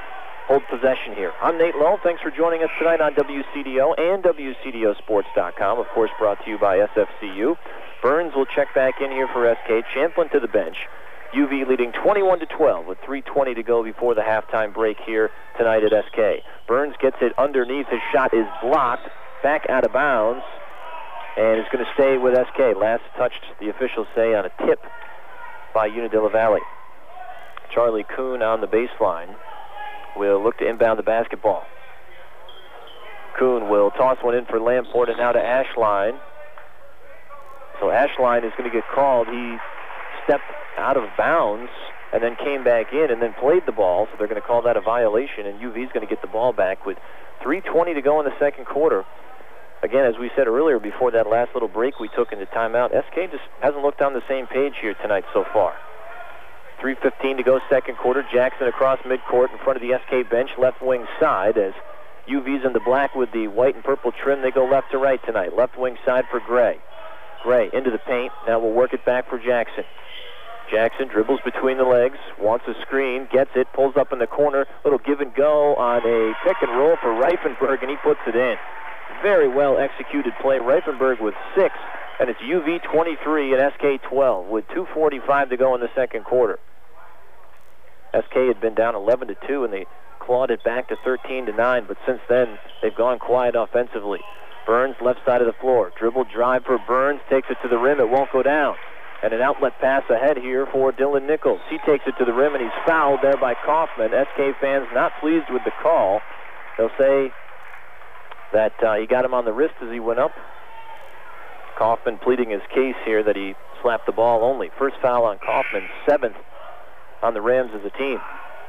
hold possession here. I'm Nate Lowe. Thanks for joining us tonight on W C D O and W C D O Sports dot com. Of course, brought to you by S F C U. Burns will check back in here for S K. Champlin to the bench. U V leading twenty-one to twelve with three twenty to go before the halftime break here tonight at S K. Burns gets it underneath. His shot is blocked, back out of bounds, and is going to stay with S K. Last touched, the officials say, on a tip by Unadilla Valley. Charlie Kuhn on the baseline will look to inbound the basketball. Kuhn will toss one in for Lamport, and now to Ashline. So Ashline is going to get called. He stepped out of bounds and then came back in and then played the ball, so they're going to call that a violation, and U V is going to get the ball back with three twenty to go in the second quarter. Again, as we said earlier, before that last little break we took into timeout, S K just hasn't looked on the same page here tonight so far. three fifteen to go second quarter. Jackson across midcourt in front of the S K bench, left wing side, as U V's in the black with the white and purple trim. They go left to right tonight. Left wing side for Gray. Gray into the paint. Now we'll work it back for Jackson. Jackson dribbles between the legs, wants a screen, gets it, pulls up in the corner. Little give and go on a pick and roll for Reifenberg, and he puts it in. Very well executed play. Reifenberg with six, and it's U V twenty-three and S K twelve with two forty-five to go in the second quarter. S K had been down eleven to two, and they clawed it back to thirteen to nine, but since then they've gone quiet offensively. Burns left side of the floor. Dribble drive for Burns, takes it to the rim. It won't go down. And an outlet pass ahead here for Dylan Nichols. He takes it to the rim, and he's fouled there by Kaufman. S K fans not pleased with the call. They'll say that uh, he got him on the wrist as he went up. Kaufman pleading his case here that he slapped the ball only. First foul on Kaufman, seventh on the Rams as a team.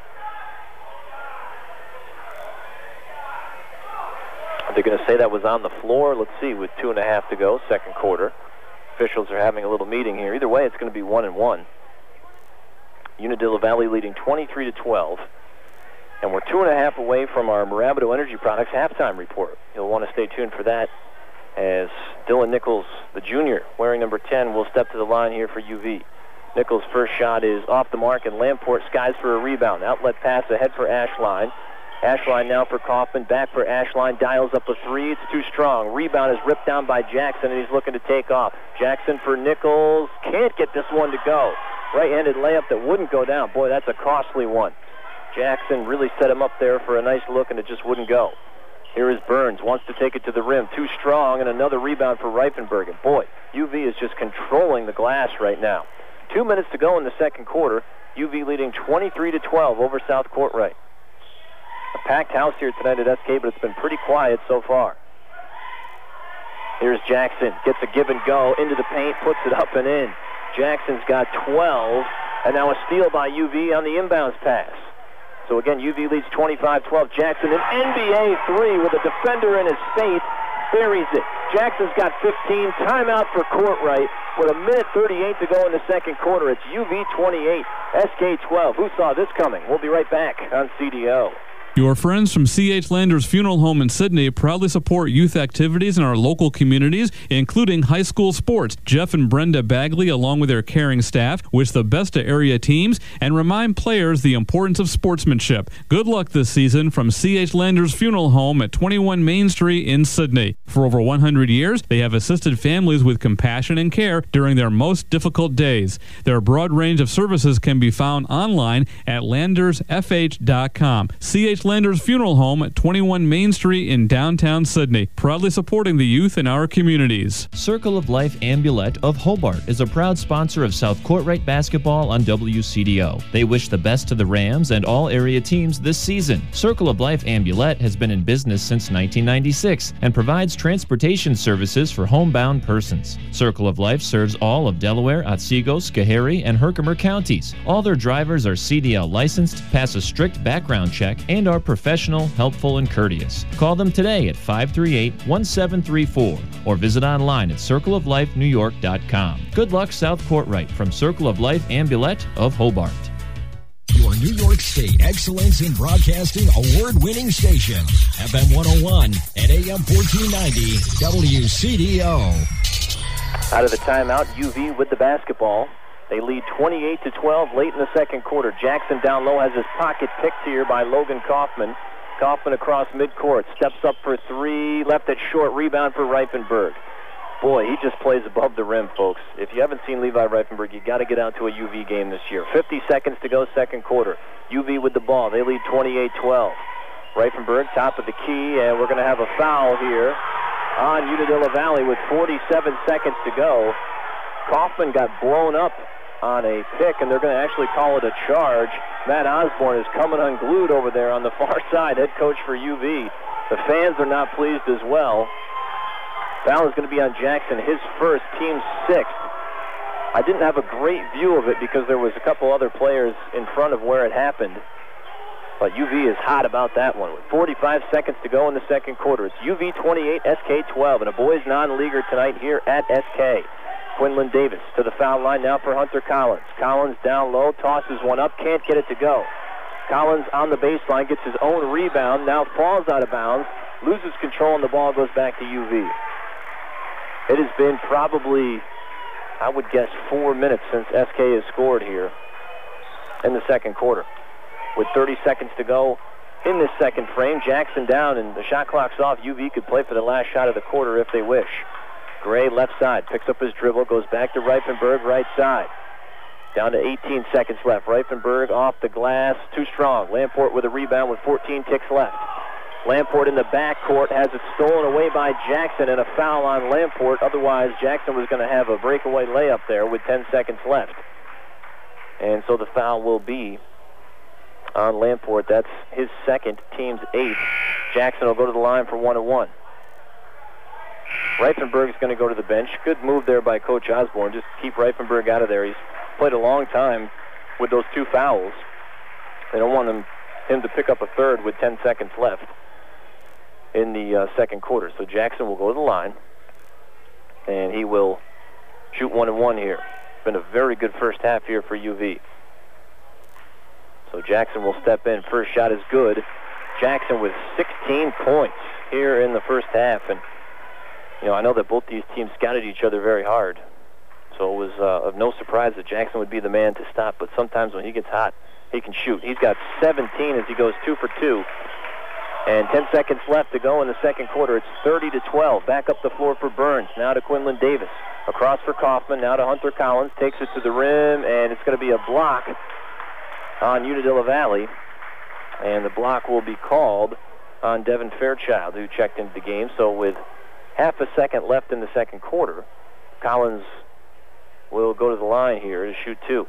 They're going to say that was on the floor. Let's see, with two and a half to go, second quarter. Officials are having a little meeting here. Either way, it's going to be one and one. Unadilla Valley leading twenty-three to twelve. And we're two and a half away from our Mirabito Energy Products halftime report. You'll want to stay tuned for that, as Dylan Nichols, the junior, wearing number ten, will step to the line here for U V. Nichols' first shot is off the mark, and Lamport skies for a rebound. Outlet pass ahead for Ashline. Ashline now for Kaufman, back for Ashline, dials up a three, it's too strong. Rebound is ripped down by Jackson, and he's looking to take off. Jackson for Nichols, can't get this one to go. Right-handed layup that wouldn't go down. Boy, that's a costly one. Jackson really set him up there for a nice look, and it just wouldn't go. Here is Burns, wants to take it to the rim, too strong, and another rebound for Reifenberg. And boy, U V is just controlling the glass right now. Two minutes to go in the second quarter. U V leading twenty-three to twelve over South Courtright. A packed house here tonight at S K, but it's been pretty quiet so far. Here's Jackson, gets a give and go into the paint, puts it up and in. Jackson's got twelve, and now a steal by U V on the inbounds pass. So again, U V leads twenty-five twelve. Jackson, an N B A three with a defender in his face, buries it. Jackson's got fifteen. Timeout for Courtright with a minute thirty-eight to go in the second quarter. It's U V twenty-eight, S K twelve. Who saw this coming? We'll be right back on C D O. Your friends from C H Landers Funeral Home in Sidney proudly support youth activities in our local communities, including high school sports. Jeff and Brenda Bagley, along with their caring staff, wish the best to area teams and remind players the importance of sportsmanship. Good luck this season from C H Landers Funeral Home at twenty-one Main Street in Sidney. For over one hundred years, they have assisted families with compassion and care during their most difficult days. Their broad range of services can be found online at landers f h dot com. C H Landers Funeral Home at twenty-one Main Street in downtown Sidney, proudly supporting the youth in our communities. Circle of Life Ambulette of Hobart is a proud sponsor of South Courtright basketball on W C D O. They wish the best to the Rams and all area teams this season. Circle of Life Ambulette has been in business since nineteen ninety-six and provides transportation services for homebound persons. Circle of Life serves all of Delaware, Otsego, Schoharie, and Herkimer counties. All their drivers are C D L licensed, pass a strict background check, and are professional, helpful, and courteous. Call them today at five three eight, one seven three four or visit online at circle of life new york dot com. Good luck, South Courtright, from Circle of Life Ambulette of Hobart. Your New York State Excellence in Broadcasting award-winning station, F M one oh one and A M fourteen ninety W C D O. Out of the timeout, U V with the basketball. They lead twenty-eight to twelve late in the second quarter. Jackson down low has his pocket picked here by Logan Kaufman. Kaufman across midcourt, steps up for three, left it short, rebound for Reifenberg. Boy, he just plays above the rim, folks. If you haven't seen Levi Reifenberg, you got to get out to a U V game this year. fifty seconds to go, second quarter. U V with the ball. They lead twenty-eight twelve. Reifenberg, top of the key, and we're going to have a foul here on Unadilla Valley with forty-seven seconds to go. Kaufman got blown up on a pick, and they're going to actually call it a charge. Matt Osborne is coming unglued over there on the far side, head coach for U V. The fans are not pleased as well. Foul is going to be on Jackson, his first, team sixth. I didn't have a great view of it because there was a couple other players in front of where it happened. But U V is hot about that one. With forty-five seconds to go in the second quarter, it's U V twenty-eight, S K twelve, and a boys non-leaguer tonight here at S K. Quinlan Davis to the foul line now for Hunter Collins. Collins down low, tosses one up, can't get it to go. Collins on the baseline, gets his own rebound, now falls out of bounds, loses control, and the ball goes back to U V. It has been probably, I would guess, four minutes since S K has scored here in the second quarter. With thirty seconds to go in this second frame, Jackson down, and the shot clock's off. U V could play for the last shot of the quarter if they wish. Gray, left side, picks up his dribble, goes back to Reifenberg, right side. Down to eighteen seconds left. Reifenberg off the glass, too strong. Lamport with a rebound with fourteen ticks left. Lamport in the backcourt has it stolen away by Jackson, and a foul on Lamport. Otherwise, Jackson was going to have a breakaway layup there with ten seconds left. And so the foul will be on Lamport. That's his second, team's eighth. Jackson will go to the line for one and one. Reifenberg is going to go to the bench. Good move there by Coach Osborne. Just keep Reifenberg out of there. He's played a long time with those two fouls. They don't want him, him to pick up a third with ten seconds left in the uh, second quarter. So Jackson will go to the line, and he will shoot one and one here. It's been a very good first half here for U V. So Jackson will step in. First shot is good. Jackson with sixteen points here in the first half. And, you know, I know that both these teams scouted each other very hard. So it was uh, of no surprise that Jackson would be the man to stop. But sometimes when he gets hot, he can shoot. He's got seventeen as he goes two for two. And ten seconds left to go in the second quarter. It's thirty to twelve. Back up the floor for Burns. Now to Quinlan Davis. Across for Kaufman. Now to Hunter Collins. Takes it to the rim, and it's going to be a block on Unadilla Valley. And the block will be called on Devin Fairchild, who checked into the game. So with half a second left in the second quarter, Collins will go to the line here to shoot two.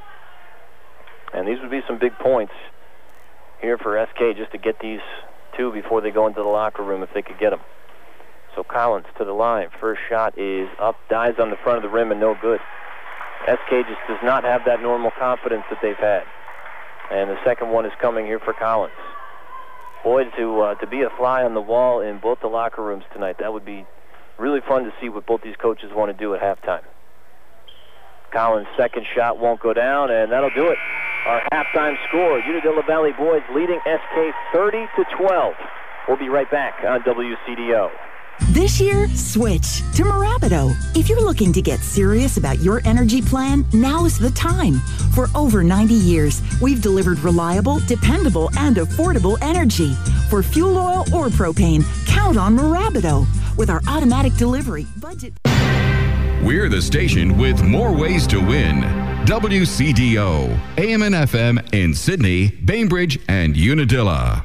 And these would be some big points here for S K just to get these two before they go into the locker room if they could get them. So Collins to the line. First shot is up, dives on the front of the rim, and no good. S K just does not have that normal confidence that they've had. And the second one is coming here for Collins. Boy, to uh, to be a fly on the wall in both the locker rooms tonight, that would be really fun to see what both these coaches want to do at halftime. Collins' second shot won't go down, and that'll do it. Our halftime score, Unadilla Valley boys leading S K thirty to twelve. We'll be right back on W C D O. This year, switch to Mirabido. If you're looking to get serious about your energy plan, now is the time. For over ninety years, we've delivered reliable, dependable, and affordable energy. For fuel oil or propane, count on Mirabido. With our automatic delivery, budget... We're the station with more ways to win. W C D O, A M and F M in Sydney, Bainbridge, and Unadilla.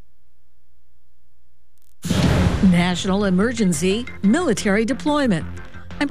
National emergency, military deployment. I'm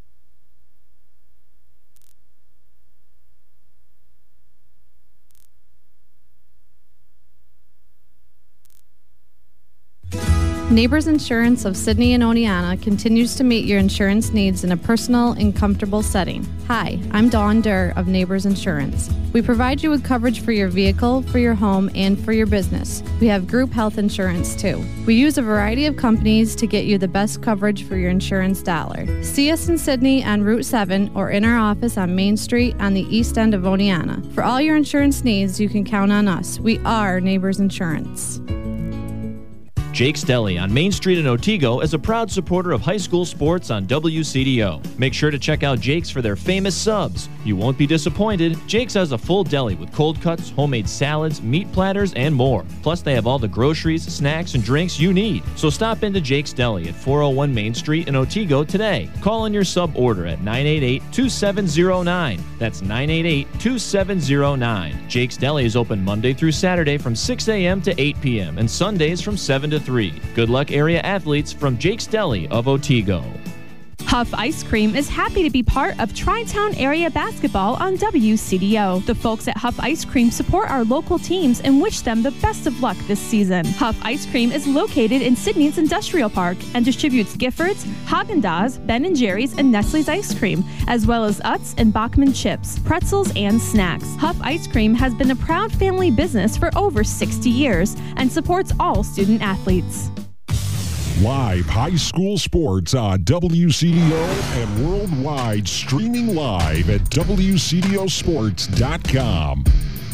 Neighbors Insurance of Sydney and Oneonta continues to meet your insurance needs in a personal and comfortable setting. Hi, I'm Dawn Durr of Neighbors Insurance. We provide you with coverage for your vehicle, for your home, and for your business. We have group health insurance too. We use a variety of companies to get you the best coverage for your insurance dollar. See us in Sydney on Route seven or in our office on Main Street on the east end of Oneonta. For all your insurance needs, you can count on us. We are Neighbors Insurance. Jake's Deli on Main Street in Otsego is a proud supporter of high school sports on W C D O. Make sure to check out Jake's for their famous subs. You won't be disappointed. Jake's has a full deli with cold cuts, homemade salads, meat platters, and more. Plus, they have all the groceries, snacks, and drinks you need. So stop into Jake's Deli at four oh one Main Street in Otsego today. Call in your sub order at nine eight eight, two seven zero nine. That's nine eight eight, two seven zero nine. Jake's Deli is open Monday through Saturday from six a.m. to eight p.m. and Sundays from seven to three. Good luck, area athletes, from Jake's Deli of Otsego. Huff Ice Cream is happy to be part of Tri-Town area basketball on W C D O. The folks at Huff Ice Cream support our local teams and wish them the best of luck this season. Huff Ice Cream is located in Sydney's Industrial Park and distributes Giffords, Haagen-Dazs, Ben and Jerry's, and Nestle's ice cream, as well as Utz and Bachman chips, pretzels, and snacks. Huff Ice Cream has been a proud family business for over sixty years and supports all student athletes. Live high school sports on W C D O and worldwide, streaming live at W C D O sports dot com.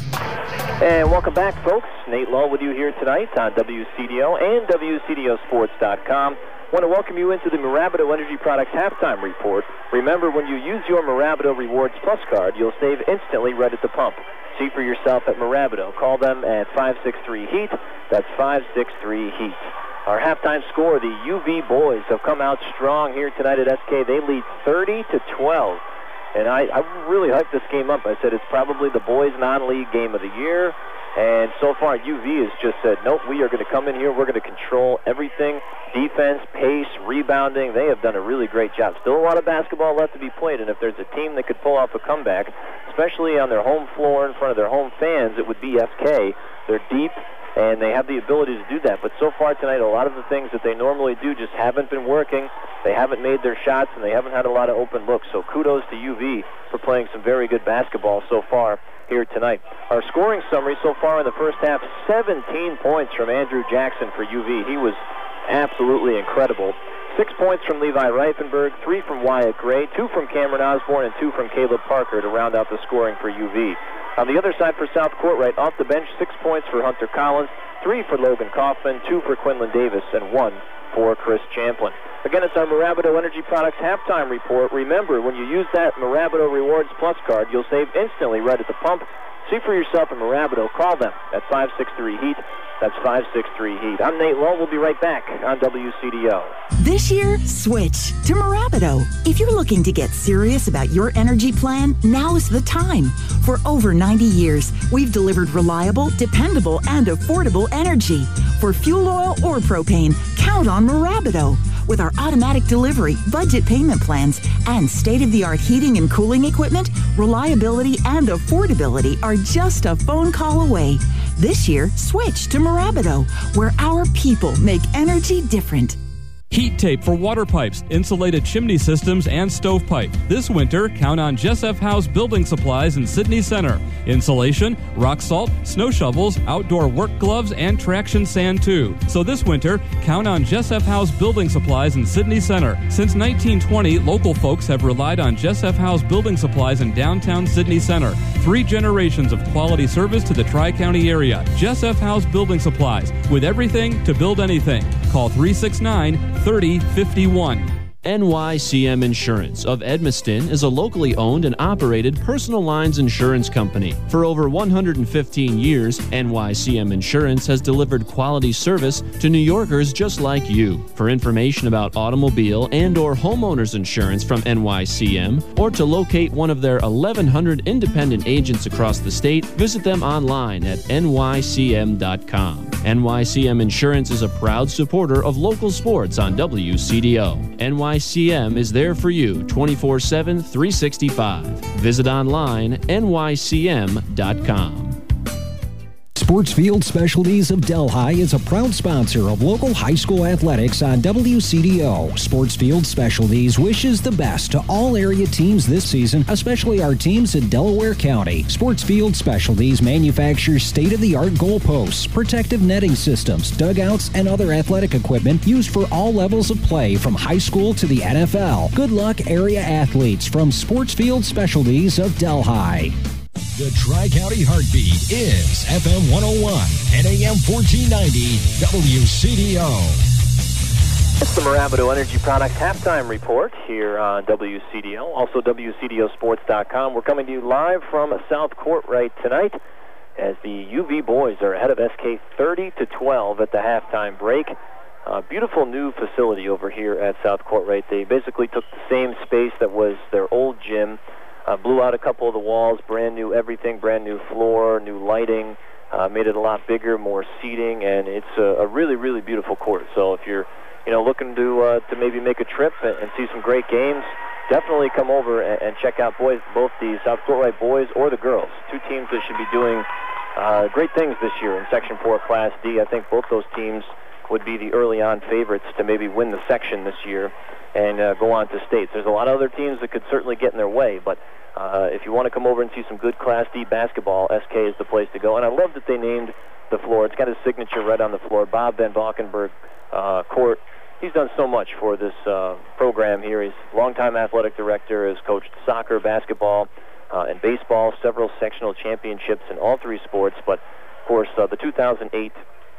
And welcome back, folks. Nate Lowe with you here tonight on W C D O and W C D O sports dot com. Want to welcome you into the Mirabito Energy Products halftime report. Remember, when you use your Mirabito Rewards Plus card, you'll save instantly right at the pump. See for yourself at Mirabito. Call them at five six three HEAT. That's five six three HEAT. Our halftime score, the U V boys have come out strong here tonight at S K. They lead thirty to twelve. And I, I really hyped this game up. I said it's probably the boys' non-league game of the year. And so far, U V has just said, nope, we are going to come in here. We're going to control everything. Defense, pace, rebounding. They have done a really great job. Still a lot of basketball left to be played. And if there's a team that could pull off a comeback, especially on their home floor in front of their home fans, it would be S K. They're deep, and they have the ability to do that. But so far tonight, a lot of the things that they normally do just haven't been working. They haven't made their shots, and they haven't had a lot of open looks. So kudos to U V for playing some very good basketball so far here tonight. Our scoring summary so far in the first half, seventeen points from Andrew Jackson for U V. He was absolutely incredible. Six points from Levi Reifenberg, three from Wyatt Gray, two from Cameron Osborne, and two from Caleb Parker to round out the scoring for U V. On the other side for South Courtright, off the bench, six points for Hunter Collins, three for Logan Kaufman, two for Quinlan Davis, and one for Chris Champlin. Again, it's our Mirabito Energy Products halftime report. Remember, when you use that Mirabito Rewards Plus card, you'll save instantly right at the pump. See for yourself at Mirabito. Call them at five six three HEAT. That's five six three HEAT. I'm Nate Lowe. We'll be right back on W C D O. This year, switch to Mirabito. If you're looking to get serious about your energy plan, now is the time. For over ninety years, we've delivered reliable, dependable, and affordable energy. For fuel oil or propane, count on Mirabito. With our automatic delivery, budget payment plans, and state-of-the-art heating and cooling equipment, reliability and affordability are just a phone call away. This year, switch to Mirabito, where our people make energy different. Heat tape for water pipes, insulated chimney systems, and stovepipe. This winter, count on Jess F. House Building Supplies in Sydney Center. Insulation, rock salt, snow shovels, outdoor work gloves, and traction sand too. So this winter, count on Jess F. House Building Supplies in Sydney Center. Since nineteen twenty, local folks have relied on Jess F. House Building Supplies in downtown Sydney Center. Three generations of quality service to the Tri-County area. Jess F. House Building Supplies, with everything to build anything. Call three six nine, thirty fifty-one. N Y C M Insurance of Edmiston is a locally owned and operated personal lines insurance company. For over one hundred fifteen years, N Y C M Insurance has delivered quality service to New Yorkers just like you. For information about automobile and or homeowners insurance from N Y C M, or to locate one of their eleven hundred independent agents across the state, visit them online at N Y C M dot com. N Y C M Insurance is a proud supporter of local sports on W C D O. N Y C M is there for you twenty-four seven, three sixty-five. Visit online, N Y C M dot com. Sportsfield Specialties of Delhi is a proud sponsor of local high school athletics on W C D O. Sportsfield Specialties wishes the best to all area teams this season, especially our teams in Delaware County. Sportsfield Specialties manufactures state-of-the-art goalposts, protective netting systems, dugouts, and other athletic equipment used for all levels of play from high school to the N F L. Good luck, area athletes, from Sportsfield Specialties of Delhi. The Tri-County Heartbeat is F M one oh one and A M fourteen ninety W C D O. It's the Moravido Energy Products halftime report here on W C D O, also W C D O sports dot com. We're coming to you live from South Courtright tonight as the U V boys are ahead of S K thirty to twelve at the halftime break. Uh, beautiful new facility over here at South Courtright. They basically took the same space that was their old gym, uh, blew out a couple of the walls, brand new everything, brand new floor, new lighting, uh, made it a lot bigger, more seating, and it's a, a really, really beautiful court. So if you're you know, looking to uh, to maybe make a trip and, and see some great games, definitely come over and, and check out boys, both the South Courtright boys or the girls. Two teams that should be doing uh, great things this year in Section four Class D. I think both those teams would be the early on favorites to maybe win the section this year and uh, go on to states. There's a lot of other teams that could certainly get in their way, but uh, if you want to come over and see some good Class D basketball, S K is the place to go. And I love that they named the floor. It's got his signature right on the floor, Bob Van Valkenburg uh, Court. He's done so much for this uh, program here. He's a longtime athletic director, has coached soccer, basketball, uh, and baseball, several sectional championships in all three sports. But, of course, uh, the two thousand eight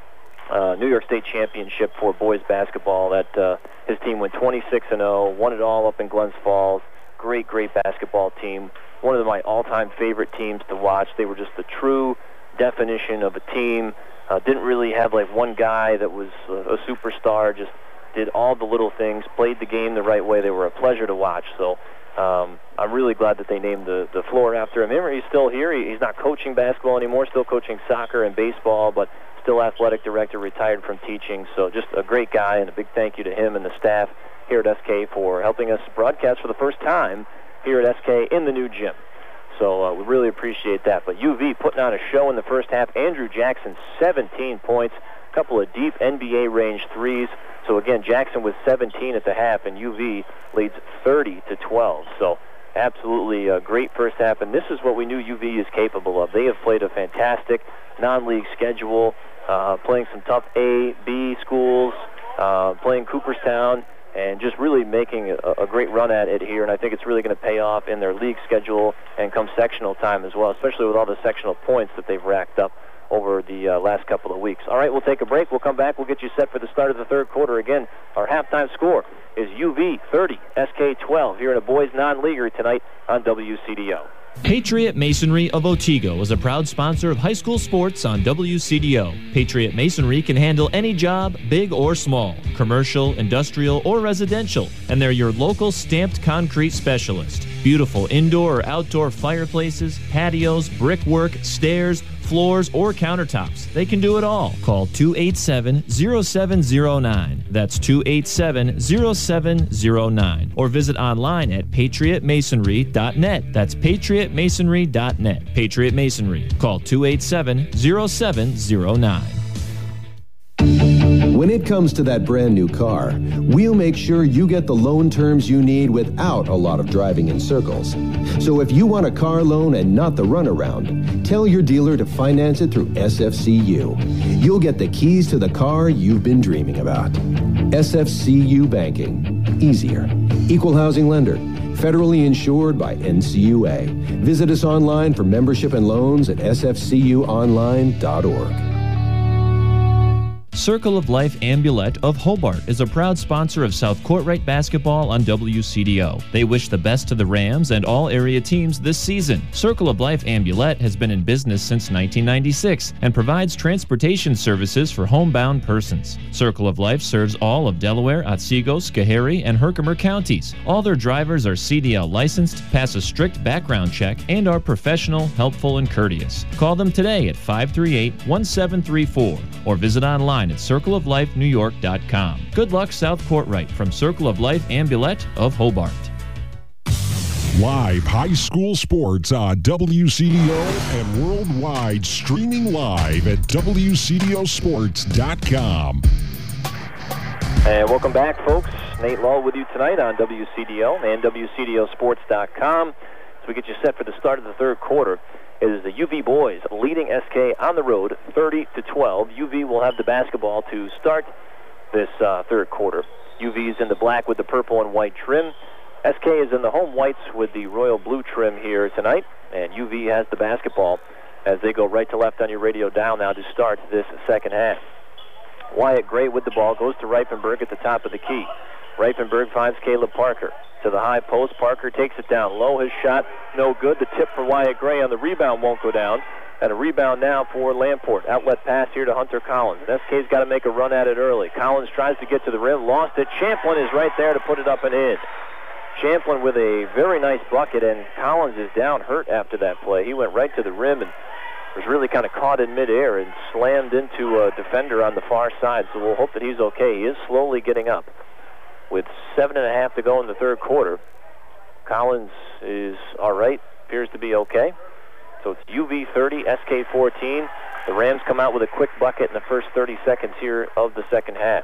uh, New York State Championship for boys basketball, that uh, his team went twenty-six and oh, won it all up in Glens Falls. Great, great basketball team. One of my all-time favorite teams to watch. They were just the true definition of a team. Uh, didn't really have, like, one guy that was a, a superstar, just did all the little things, played the game the right way. They were a pleasure to watch. So um, I'm really glad that they named the, the floor after him. Remember, he's still here. He, he's not coaching basketball anymore, still coaching soccer and baseball, but still athletic director, retired from teaching. So just a great guy, and a big thank you to him and the staff here at S K for helping us broadcast for the first time here at S K in the new gym. So uh, we really appreciate that. But U V putting on a show in the first half. Andrew Jackson, seventeen points, a couple of deep N B A range threes. So again, Jackson was seventeen at the half, and U V leads thirty to twelve. So absolutely a great first half, and this is what we knew U V is capable of. They have played a fantastic non-league schedule, uh, playing some tough A, B schools, uh, playing Cooperstown, and just really making a, a great run at it here. And I think it's really going to pay off in their league schedule and come sectional time as well, especially with all the sectional points that they've racked up over the uh, last couple of weeks. All right, we'll take a break. We'll come back. We'll get you set for the start of the third quarter. Again, our halftime score is U V thirty, S K twelve here in a boys non-leaguer tonight on W C D O. Patriot Masonry of Otsego is a proud sponsor of high school sports on W C D O. Patriot Masonry can handle any job, big or small, commercial, industrial, or residential, and they're your local stamped concrete specialist. Beautiful indoor or outdoor fireplaces, patios, brickwork, stairs, floors, or countertops. They can do it all. Call two eight seven, zero seven zero nine. That's two eight seven, zero seven zero nine. Or visit online at patriot masonry dot net. That's patriot masonry dot net. Patriot Masonry. Call two eight seven, zero seven zero nine. When it comes to that brand new car, we'll make sure you get the loan terms you need without a lot of driving in circles. So if you want a car loan and not the runaround, tell your dealer to finance it through S F C U. You'll get the keys to the car you've been dreaming about. S F C U Banking. Easier. Equal housing lender. Federally insured by N C U A. Visit us online for membership and loans at s f c u online dot org. Circle of Life Ambulette of Hobart is a proud sponsor of South Courtright basketball on W C D O. They wish the best to the Rams and all area teams this season. Circle of Life Ambulette has been in business since nineteen ninety-six and provides transportation services for homebound persons. Circle of Life serves all of Delaware, Otsego, Schoharie, and Herkimer counties. All their drivers are C D L licensed, pass a strict background check, and are professional, helpful, and courteous. Call them today at five three eight, one seven three four or visit online at circle of life new york dot com. Good luck, South Courtright, from Circle of Life Ambulette of Hobart. Live high school sports on W C D O and worldwide, streaming live at w c d o sports dot com. And welcome back, folks. Nate Lull with you tonight on W C D O and w c d o sports dot com. As we get you set for the start of the third quarter, it is the U V boys leading S K on the road thirty to twelve. U V will have the basketball to start this uh, third quarter. U V's in the black with the purple and white trim. S K is in the home whites with the royal blue trim here tonight, and U V has the basketball as they go right to left on your radio dial now to start this second half. Wyatt Gray with the ball goes to Reifenberg at the top of the key. Reifenberg finds Caleb Parker to the high post. Parker takes it down low. His shot no good. The tip for Wyatt Gray on the rebound won't go down. And a rebound now for Lamport. Outlet pass here to Hunter Collins. And S K's got to make a run at it early. Collins tries to get to the rim. Lost it. Champlin is right there to put it up and in. Champlin with a very nice bucket, and Collins is down hurt after that play. He went right to the rim and was really kind of caught in midair and slammed into a defender on the far side. So we'll hope that he's okay. He is slowly getting up. With seven and a half to go in the third quarter, Collins is all right, appears to be okay. So it's U V thirty, S K fourteen. The Rams come out with a quick bucket in the first thirty seconds here of the second half.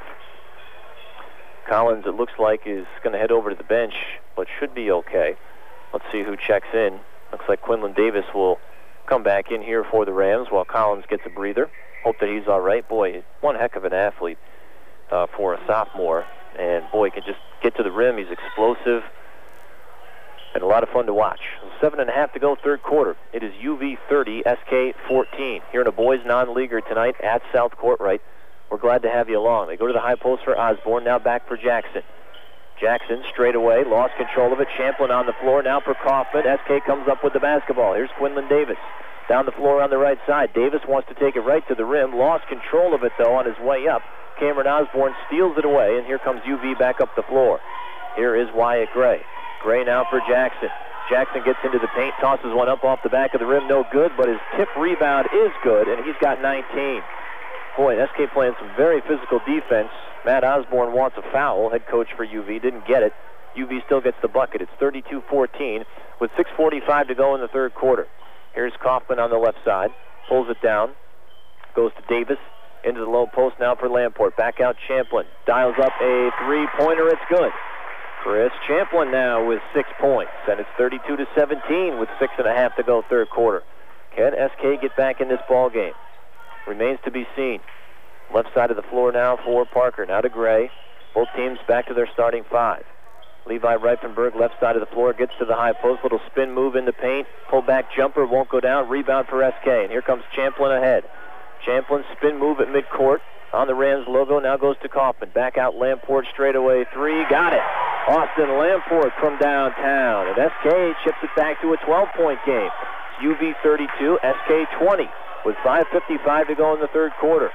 Collins, it looks like, is going to head over to the bench, but should be okay. Let's see who checks in. Looks like Quinlan Davis will come back in here for the Rams while Collins gets a breather. Hope that he's all right. Boy, one heck of an athlete uh, for a sophomore. And, boy, can just get to the rim. He's explosive and a lot of fun to watch. Seven and a half to go, third quarter. It is U V thirty, S K fourteen. Here in a boys non-leaguer tonight at South Courtright. We're glad to have you along. They go to the high post for Osborne. Now back for Jackson. Jackson straight away, lost control of it. Champlin on the floor now for Kaufman. S K comes up with the basketball. Here's Quinlan Davis. Down the floor on the right side. Davis wants to take it right to the rim. Lost control of it, though, on his way up. Cameron Osborne steals it away, and here comes U V back up the floor. Here is Wyatt Gray. Gray now for Jackson. Jackson gets into the paint, tosses one up off the back of the rim. No good, but his tip rebound is good, and he's got nineteen. Boy, S K playing some very physical defense. Matt Osborne wants a foul. Head coach for U V didn't get it. U V still gets the bucket. It's thirty-two fourteen with six forty-five to go in the third quarter. Here's Kaufman on the left side. Pulls it down. Goes to Davis. Into the low post now for Lamport. Back out Champlin. Dials up a three-pointer. It's good. Chris Champlin now with six points. And it's thirty-two to seventeen with six and a half to go third quarter. Can S K get back in this ball game? Remains to be seen. Left side of the floor now for Parker. Now to Gray. Both teams back to their starting five. Levi Reifenberg, left side of the floor, gets to the high post. Little spin move in the paint. Pull back jumper, won't go down. Rebound for S K. And here comes Champlin ahead. Champlin spin move at midcourt on the Rams logo. Now goes to Kaufman. Back out Lamport straight away. Three. Got it. Austin Lamport from downtown. And S K chips it back to a twelve-point game. It's U V thirty-two, S K twenty with five fifty-five to go in the third quarter.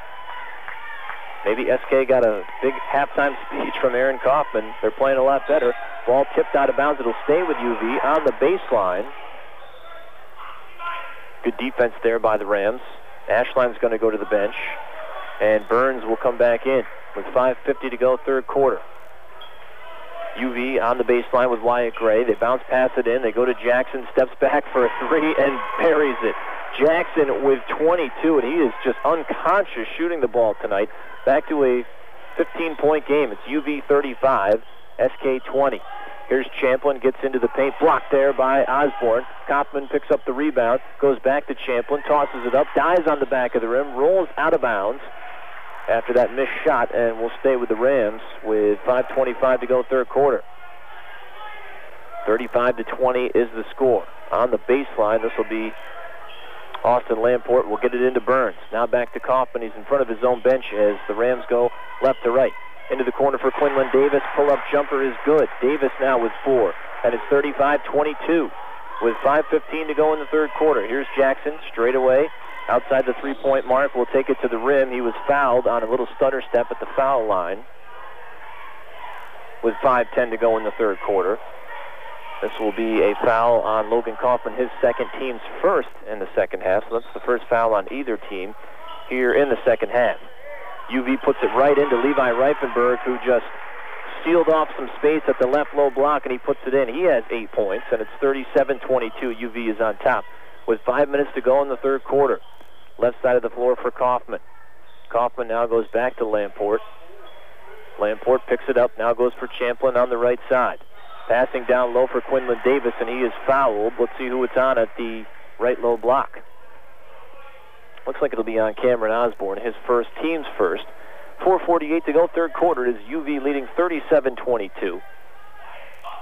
Maybe S K got a big halftime speech from Aaron Kaufman. They're playing a lot better. Ball tipped out of bounds. It'll stay with U V on the baseline. Good defense there by the Rams. Ashline's going to go to the bench. And Burns will come back in with five fifty to go third quarter. U V on the baseline with Wyatt Gray. They bounce pass it in. They go to Jackson. Steps back for a three and buries it. Jackson with twenty-two, and he is just unconscious shooting the ball tonight. Back to a fifteen-point game. It's U V thirty-five, S K twenty. Here's Champlin, gets into the paint, blocked there by Osborne. Kaufman picks up the rebound, goes back to Champlin, tosses it up, dives on the back of the rim, rolls out of bounds after that missed shot, and will stay with the Rams with five twenty-five to go third quarter. thirty-five to twenty is the score. On the baseline, this will be Austin Lamport. Will get it into Burns. Now back to Kaufman. He's in front of his own bench as the Rams go left to right. Into the corner for Quinlan Davis. Pull-up jumper is good. Davis now with four. And it's thirty-five twenty-two with five fifteen to go in the third quarter. Here's Jackson straight away. Outside the three-point mark. Will take it to the rim. He was fouled on a little stutter step at the foul line. With five ten to go in the third quarter. This will be a foul on Logan Kaufman, his second, team's first in the second half. So that's the first foul on either team here in the second half. U V puts it right into Levi Reifenberg, who just sealed off some space at the left low block, and he puts it in. He has eight points, and it's thirty-seven twenty-two. U V is on top with five minutes to go in the third quarter. Left side of the floor for Kaufman. Kaufman now goes back to Lamport. Lamport picks it up, now goes for Champlin on the right side. Passing down low for Quinlan Davis, and he is fouled. Let's see who it's on at the right low block. Looks like it'll be on Cameron Osborne, his first, team's first. four forty-eight to go, third quarter. It is U V leading thirty-seven twenty-two.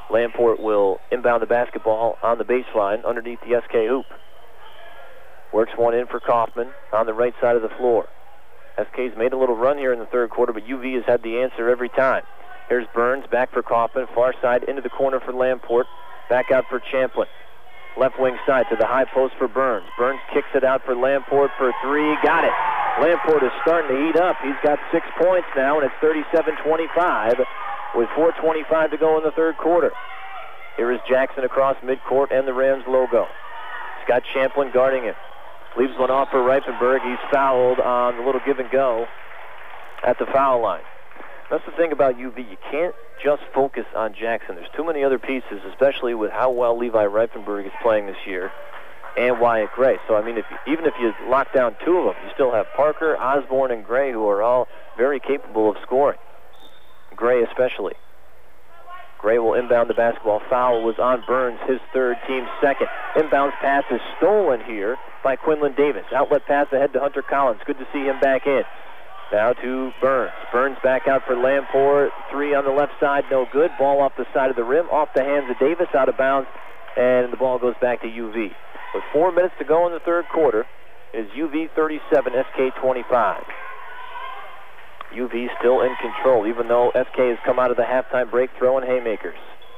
Lamport will inbound the basketball on the baseline underneath the S K hoop. Works one in for Kaufman on the right side of the floor. S K's made a little run here in the third quarter, but U V has had the answer every time. Here's Burns back for Kaufman. Far side into the corner for Lamport. Back out for Champlin. Left wing side to the high post for Burns. Burns kicks it out for Lamport for three. Got it. Lamport is starting to heat up. He's got six points now, and it's thirty-seven twenty-five with four twenty-five to go in the third quarter. Here is Jackson across midcourt and the Rams logo. He's got Champlin guarding him. Leaves one off for Reifenberg. He's fouled on the little give and go at the foul line. That's the thing about U V. You can't just focus on Jackson. There's too many other pieces, especially with how well Levi Reifenberg is playing this year and Wyatt Gray. So, I mean, if you, even if you lock down two of them, you still have Parker, Osborne, and Gray, who are all very capable of scoring. Gray especially. Gray will inbound the basketball. Foul was on Burns, his third, team second. Inbounds pass is stolen here by Quinlan Davis. Outlet pass ahead to Hunter Collins. Good to see him back in. Now to Burns. Burns back out for Lamport. Three on the left side, no good. Ball off the side of the rim, off the hands of Davis, out of bounds, and the ball goes back to U V. With four minutes to go in the third quarter, it is U V thirty-seven, S K twenty-five. U V still in control, even though S K has come out of the halftime break throwing haymakers.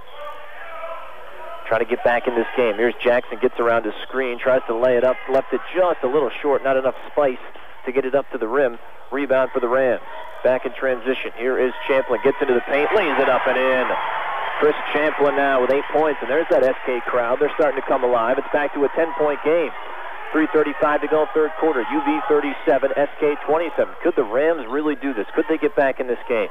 Trying to get back in this game. Here's Jackson, gets around his screen, tries to lay it up, left it just a little short, not enough spice to get it up to the rim. Rebound for the Rams. Back in transition. Here is Champlin, gets into the paint, lays it up and in. Chris Champlin now with eight points, and there's that S K crowd. They're starting to come alive. It's back to a ten-point game. three thirty-five to go, third quarter. U V thirty-seven, S K twenty-seven. Could the Rams really do this? Could they get back in this game?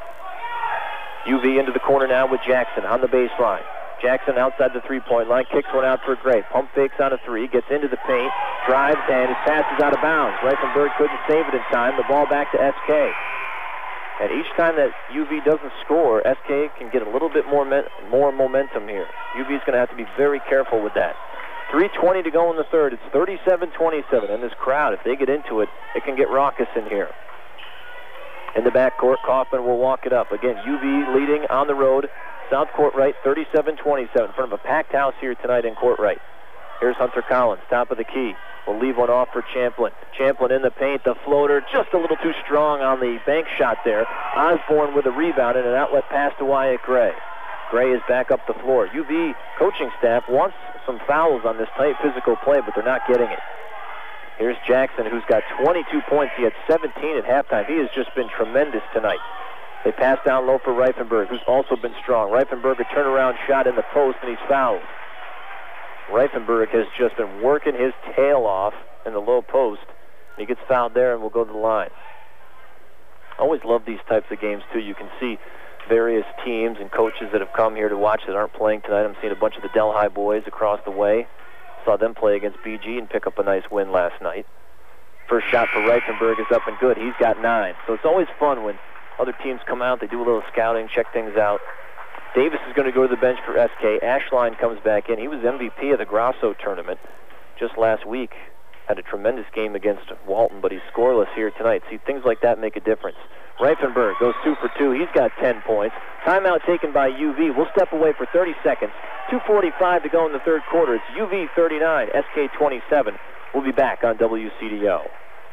U V into the corner now with Jackson on the baseline. Jackson outside the three-point line, kicks one out for Gray. Pump fakes on a three, gets into the paint, drives, and his pass is out of bounds. Reifenberg couldn't save it in time. The ball back to S K. And each time that U V doesn't score, S K can get a little bit more more momentum here. U V's going to have to be very careful with that. three twenty to go in the third. It's thirty-seven twenty-seven. And this crowd, if they get into it, it can get raucous in here. In the backcourt, Kaufman will walk it up. Again, U V leading on the road. South Court right, thirty-seven twenty-seven. In front of a packed house here tonight in Court right. Here's Hunter Collins, top of the key. Will leave one off for Champlin. Champlin in the paint, the floater, just a little too strong on the bank shot there. Osborne with a rebound and an outlet pass to Wyatt Gray. Gray is back up the floor. U V coaching staff wants some fouls on this tight physical play, but they're not getting it. Here's Jackson, who's got twenty-two points. He had seventeen at halftime. He has just been tremendous tonight. They pass down low for Reifenberg, who's also been strong. Reifenberg, a turnaround shot in the post, and he's fouled. Reifenberg has just been working his tail off in the low post. He gets fouled there and will go to the line. I always love these types of games, too. You can see various teams and coaches that have come here to watch that aren't playing tonight. I'm seeing a bunch of the Delhi boys across the way. Saw them play against B G and pick up a nice win last night. First shot for Reifenberg is up and good. He's got nine. So it's always fun when other teams come out. They do a little scouting, check things out. Davis is going to go to the bench for S K. Ashline comes back in. He was M V P of the Grasso tournament just last week. Had a tremendous game against Walton, but he's scoreless here tonight. See, things like that make a difference. Reifenberg goes two for two. He's got ten points. Timeout taken by U V. We'll step away for thirty seconds. two forty-five to go in the third quarter. It's U V thirty-nine, S K twenty-seven. We'll be back on W C D O.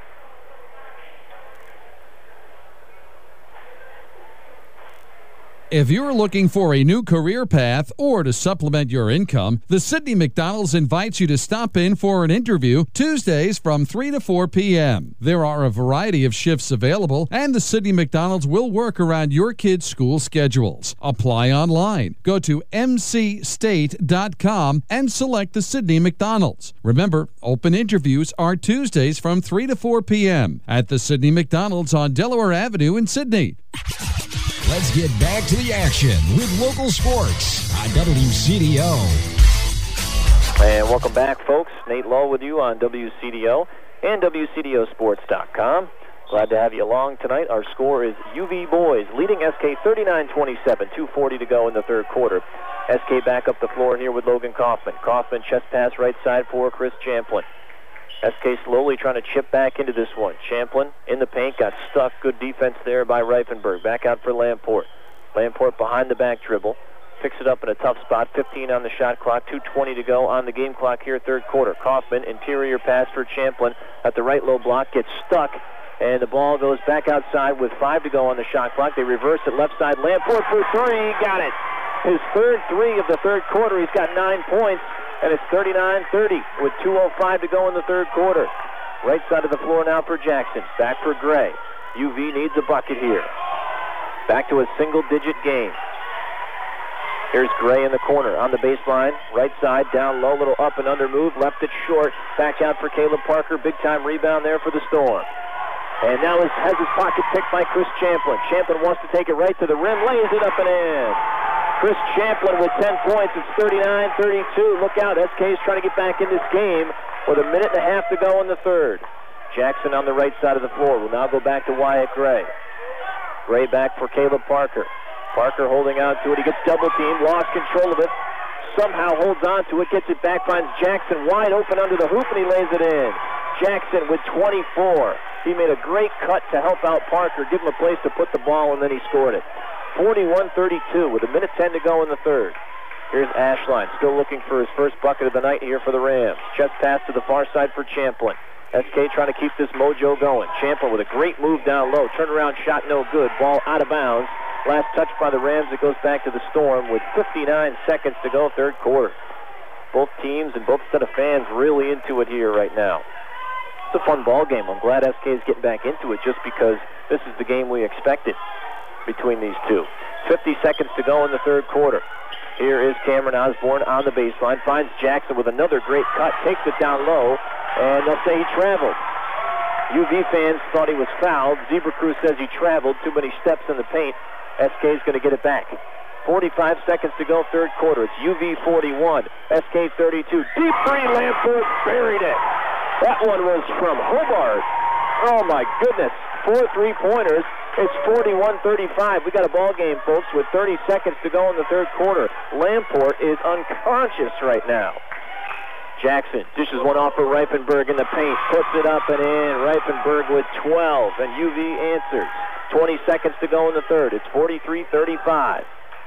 If you're looking for a new career path or to supplement your income, the Sidney McDonald's invites you to stop in for an interview Tuesdays from three to four p.m. There are a variety of shifts available, and the Sidney McDonald's will work around your kids' school schedules. Apply online. Go to m c state dot com and select the Sidney McDonald's. Remember, open interviews are Tuesdays from three to four p.m. at the Sidney McDonald's on Delaware Avenue in Sidney. Let's get back to the action with local sports on W C D O. And welcome back, folks. Nate Lowe with you on W C D O and W C D O sports dot com. Glad to have you along tonight. Our score is U V boys leading S K thirty-nine twenty-seven, two forty to go in the third quarter. S K back up the floor here with Logan Kaufman. Kaufman chest pass right side for Chris Champlin. S K slowly trying to chip back into this one. Champlin in the paint, got stuck. Good defense there by Reifenberg. Back out for Lamport. Lamport behind the back dribble. picks it up in a tough spot. fifteen on the shot clock, two twenty to go on the game clock here, third quarter. Kaufman, interior pass for Champlin at the right low block, gets stuck, and the ball goes back outside with five to go on the shot clock. They reverse it left side. Lamport for three, got it. His third three of the third quarter. He's got nine points, and it's thirty-nine thirty with two oh five to go in the third quarter. Right side of the floor now for Jackson. Back for Gray. U V needs a bucket here. Back to a single-digit game. Here's Gray in the corner on the baseline. Right side, down low, little up and under move. Left it short. Back out for Caleb Parker. Big-time rebound there for the Storm. And now has, has his pocket picked by Chris Champlin. Champlin wants to take it right to the rim. Lays it up and in. Chris Champlin with ten points. It's thirty-nine thirty-two. Look out. S K's trying to get back in this game with a minute and a half to go in the third. Jackson on the right side of the floor will now go back to Wyatt Gray. Gray back for Caleb Parker. Parker holding on to it. He gets double-teamed, lost control of it. Somehow holds on to it, gets it back, finds Jackson wide open under the hoop, and he lays it in. Jackson with twenty-four. He made a great cut to help out Parker, give him a place to put the ball, and then he scored it. forty-one thirty-two with a minute ten to go in the third. Here's Ashline, still looking for his first bucket of the night here for the Rams. Chest pass to the far side for Champlin. S K trying to keep this mojo going. Champlin with a great move down low. Turnaround shot no good. Ball out of bounds. Last touch by the Rams. It goes back to the Storm with fifty-nine seconds to go, third quarter. Both teams and both set of fans really into it here right now. It's a fun ball game. I'm glad S K is getting back into it just because this is the game we expected between these two. fifty seconds to go in the third quarter. Here is Cameron Osborne on the baseline. Finds Jackson with another great cut. Takes it down low, and they'll say he traveled. U V fans thought he was fouled. Zebra Crew says he traveled. Too many steps in the paint. S K is going to get it back. forty-five seconds to go, third quarter. It's U V forty-one, S K thirty-two. Deep three, Lamport buried it. That one was from Hobart. Oh, my goodness. Four three-pointers. It's forty-one thirty-five. We got a ball game, folks, with thirty seconds to go in the third quarter. Lamport is unconscious right now. Jackson dishes one off for Reifenberg in the paint. Puts it up and in. Reifenberg with twelve, and U V answers. twenty seconds to go in the third. It's forty-three thirty-five.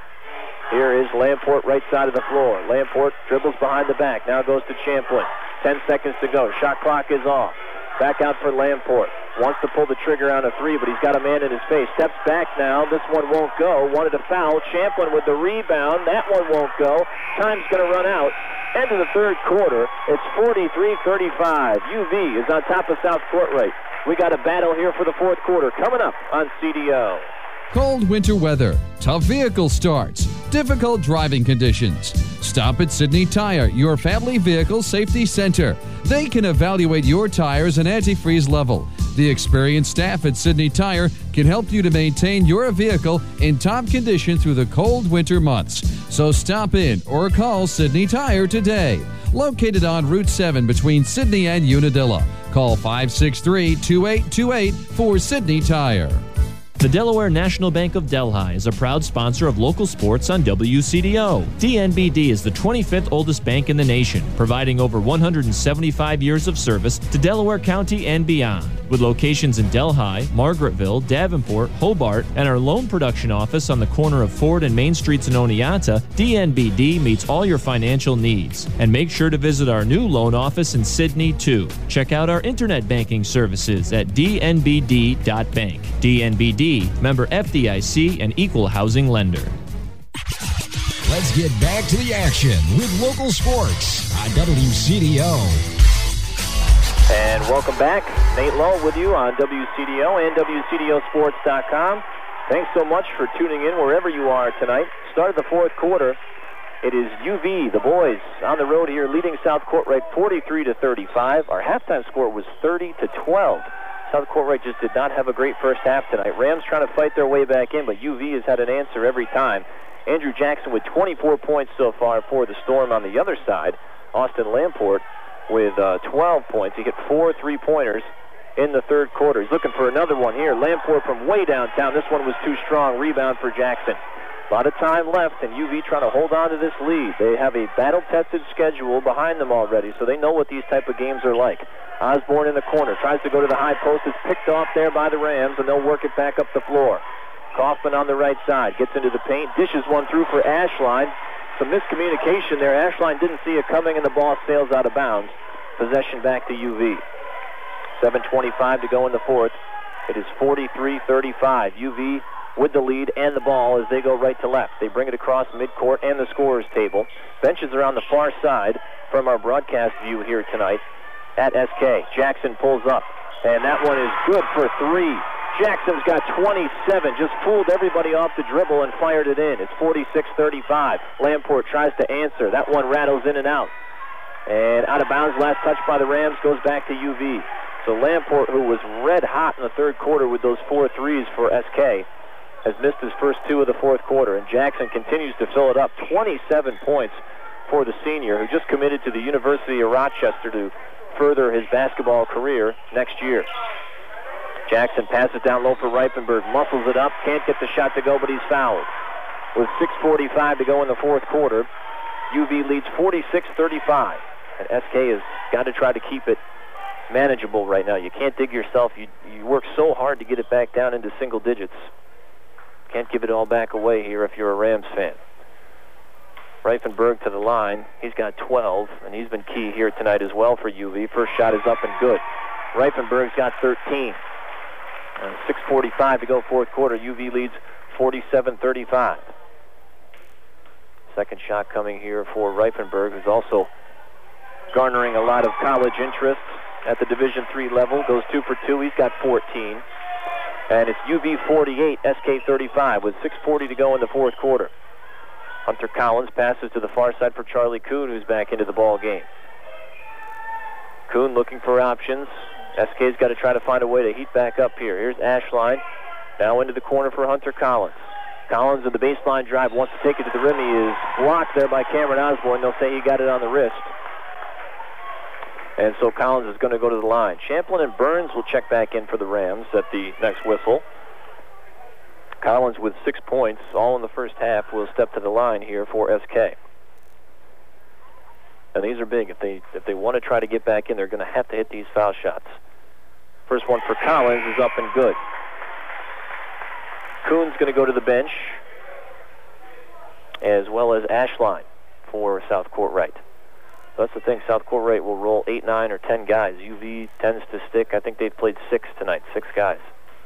Here is Lamport right side of the floor. Lamport dribbles behind the back. Now goes to Champlin. ten seconds to go. Shot clock is off. Back out for Lamport. Wants to pull the trigger on a three, but he's got a man in his face. Steps back now. This one won't go. Wanted a foul. Champlin with the rebound. That one won't go. Time's going to run out. End of the third quarter. It's forty-three thirty-five. U V is on top of South Courtright. We got a battle here for the fourth quarter coming up on C D O. Cold winter weather, tough vehicle starts, difficult driving conditions. Stop at Sidney Tire, your family vehicle safety center. They can evaluate your tires and antifreeze level. The experienced staff at Sidney Tire can help you to maintain your vehicle in top condition through the cold winter months. So stop in or call Sidney Tire today. Located on Route seven between Sidney and Unadilla. Call five six three, two eight two eight for Sidney Tire. The Delaware National Bank of Delhi is a proud sponsor of local sports on W C D O. D N B D is the twenty-fifth oldest bank in the nation, providing over one hundred seventy-five years of service to Delaware County and beyond. With locations in Delhi, Margaretville, Davenport, Hobart, and our loan production office on the corner of Ford and Main Streets in Oneonta, D N B D meets all your financial needs. And make sure to visit our new loan office in Sidney, too. Check out our internet banking services at d n b d dot bank. D N B D, member F D I C, and equal housing lender. Let's get back to the action with local sports on W C D O. And welcome back. Nate Lowe with you on W C D O and W C D O sports dot com. Thanks so much for tuning in wherever you are tonight. Start of the fourth quarter. It is U V, the boys, on the road here, leading South Courtright forty-three to thirty-five. Our halftime score was thirty to twelve. South Courtright just did not have a great first half tonight. Rams trying to fight their way back in, but U V has had an answer every time. Andrew Jackson with twenty-four points so far for the Storm. On the other side, Austin Lamport with uh, twelve points. He hit four three-pointers in the third quarter. He's looking for another one here. Lamport from way downtown. This one was too strong. Rebound for Jackson. A lot of time left, and U V trying to hold on to this lead. They have a battle-tested schedule behind them already, so they know what these type of games are like. Osborne in the corner. Tries to go to the high post. It's picked off there by the Rams, and they'll work it back up the floor. Kaufman on the right side. Gets into the paint. Dishes one through for Ashline. Some miscommunication there. Ashline didn't see it coming, and the ball sails out of bounds. Possession back to U V. seven twenty-five to go in the fourth. It is forty-three thirty-five. U V with the lead and the ball as they go right to left. They bring it across midcourt and the scorer's table. Benches are on the far side from our broadcast view here tonight at S K. Jackson pulls up, and that one is good for three. Jackson's got twenty-seven, just fooled everybody off the dribble and fired it in. It's forty-six thirty-five. Lamport tries to answer. That one rattles in and out. And out of bounds, last touch by the Rams goes back to U V. So Lamport, who was red hot in the third quarter with those four threes for S K, has missed his first two of the fourth quarter. And Jackson continues to fill it up. twenty-seven points for the senior, who just committed to the University of Rochester to further his basketball career next year. Jackson passes down low for Reifenberg, muscles it up, can't get the shot to go, but he's fouled. With six forty-five to go in the fourth quarter, U V leads forty-six thirty-five. And S K has got to try to keep it manageable right now. You can't dig yourself. You, you work so hard to get it back down into single digits. Can't give it all back away here if you're a Rams fan. Reifenberg to the line. He's got twelve, and he's been key here tonight as well for U V. First shot is up and good. Reifenberg's got thirteen. Uh, six forty-five to go fourth quarter. U V leads forty-seven thirty-five. Second shot coming here for Reifenberg, who's also garnering a lot of college interest at the Division three level. Goes two for two. He's got fourteen. And it's U V forty-eight, S K thirty-five with six forty to go in the fourth quarter. Hunter Collins passes to the far side for Charlie Kuhn, who's back into the ball game. Kuhn looking for options. S K's got to try to find a way to heat back up here. Here's Ashline. Now into the corner for Hunter Collins. Collins with the baseline drive wants to take it to the rim. He is blocked there by Cameron Osborne. They'll say he got it on the wrist. And so Collins is going to go to the line. Champlin and Burns will check back in for the Rams at the next whistle. Collins with six points, all in the first half, will step to the line here for S K. And these are big. If they if they want to try to get back in, they're going to have to hit these foul shots. First one for Collins is up and good. Kuhn's going to go to the bench, as well as Ashline for South Court Right. So that's the thing. South Court Right will roll eight, nine, or ten guys. U V tends to stick. I think they've played six tonight, six guys.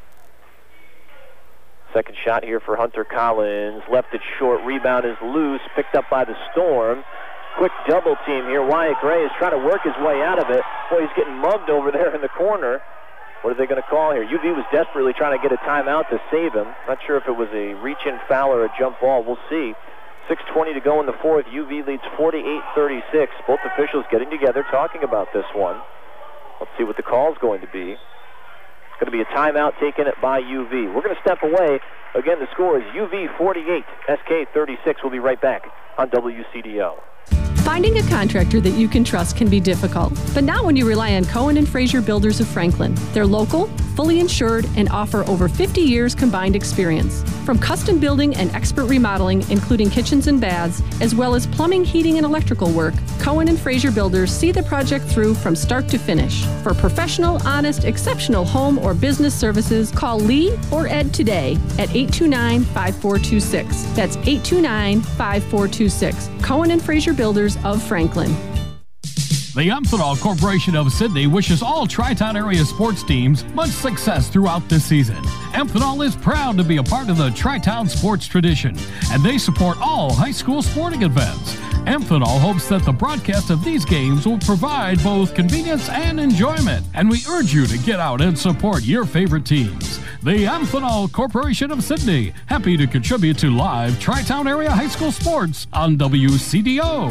Second shot here for Hunter Collins. Left it short. Rebound is loose. Picked up by the Storm. Quick double team here. Wyatt Gray is trying to work his way out of it. Boy, he's getting mugged over there in the corner. What are they going to call here? U V was desperately trying to get a timeout to save him. Not sure if it was a reach-in foul or a jump ball. We'll see. six twenty to go in the fourth. U V leads forty-eight thirty-six. Both officials getting together, talking about this one. Let's see what the call is going to be. It's going to be a timeout taken by U V. We're going to step away. Again, the score is U V forty-eight, S K thirty-six. We'll be right back on W C D O. Finding a contractor that you can trust can be difficult, but not when you rely on Cohen and Fraser Builders of Franklin. They're local, fully insured, and offer over fifty years combined experience. From custom building and expert remodeling, including kitchens and baths, as well as plumbing, heating, and electrical work, Cohen and Fraser Builders see the project through from start to finish. For professional, honest, exceptional home or business services, call Lee or Ed today at eight two nine, five four two six. That's eight two nine, five four two six. Cohen and Fraser Builders of Franklin. The Amphenol Corporation of Sydney wishes all Tri-Town area sports teams much success throughout this season. Amphenol is proud to be a part of the Tri-Town sports tradition, and they support all high school sporting events. Amphenol hopes that the broadcast of these games will provide both convenience and enjoyment, and we urge you to get out and support your favorite teams. The Amphenol Corporation of Sydney, happy to contribute to live Tri-Town area high school sports on W C D O.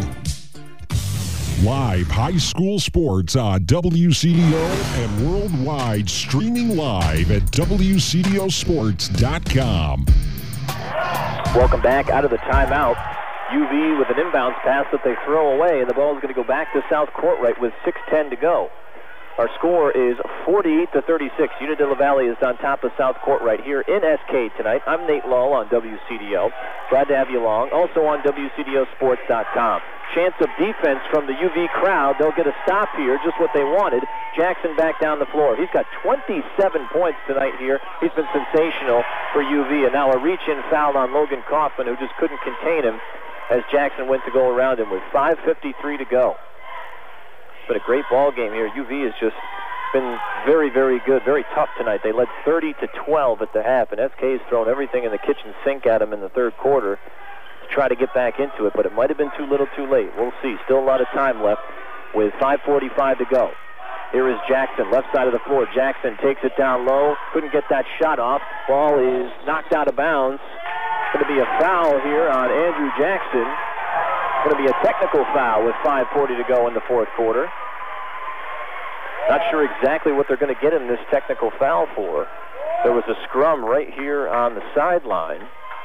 Live high school sports on W C D O and worldwide, streaming live at W C D O sports dot com. Welcome back out of the timeout. U V with an inbounds pass that they throw away, and the ball is going to go back to South Court Right with six ten to go. Our score is forty-eight to thirty-six. Unadilla Valley is on top of South Court Right here in S K tonight. I'm Nate Lull on W C D O. Glad to have you along. Also on W C D O sports dot com. chance of defense from the U V crowd. They'll get a stop here, just what they wanted. Jackson back down the floor. He's got twenty-seven points tonight here. He's been sensational for U V, and now a reach-in foul on Logan Kaufman, who just couldn't contain him as Jackson went to go around him with five fifty-three to go. It's been a great ball game here. U V has just been very, very good, very tough tonight. They led thirty to twelve at the half, and S K's thrown everything in the kitchen sink at them in the third quarter to try to get back into it, but it might have been too little too late. We'll see. Still a lot of time left with five forty-five to go. Here is Jackson, left side of the floor. Jackson takes it down low. Couldn't get that shot off. Ball is knocked out of bounds. Going to be a foul here on Andrew Jackson. Going to be a technical foul with five forty to go in the fourth quarter. Not sure exactly what they're going to get in this technical foul for. There was a scrum right here on the sideline.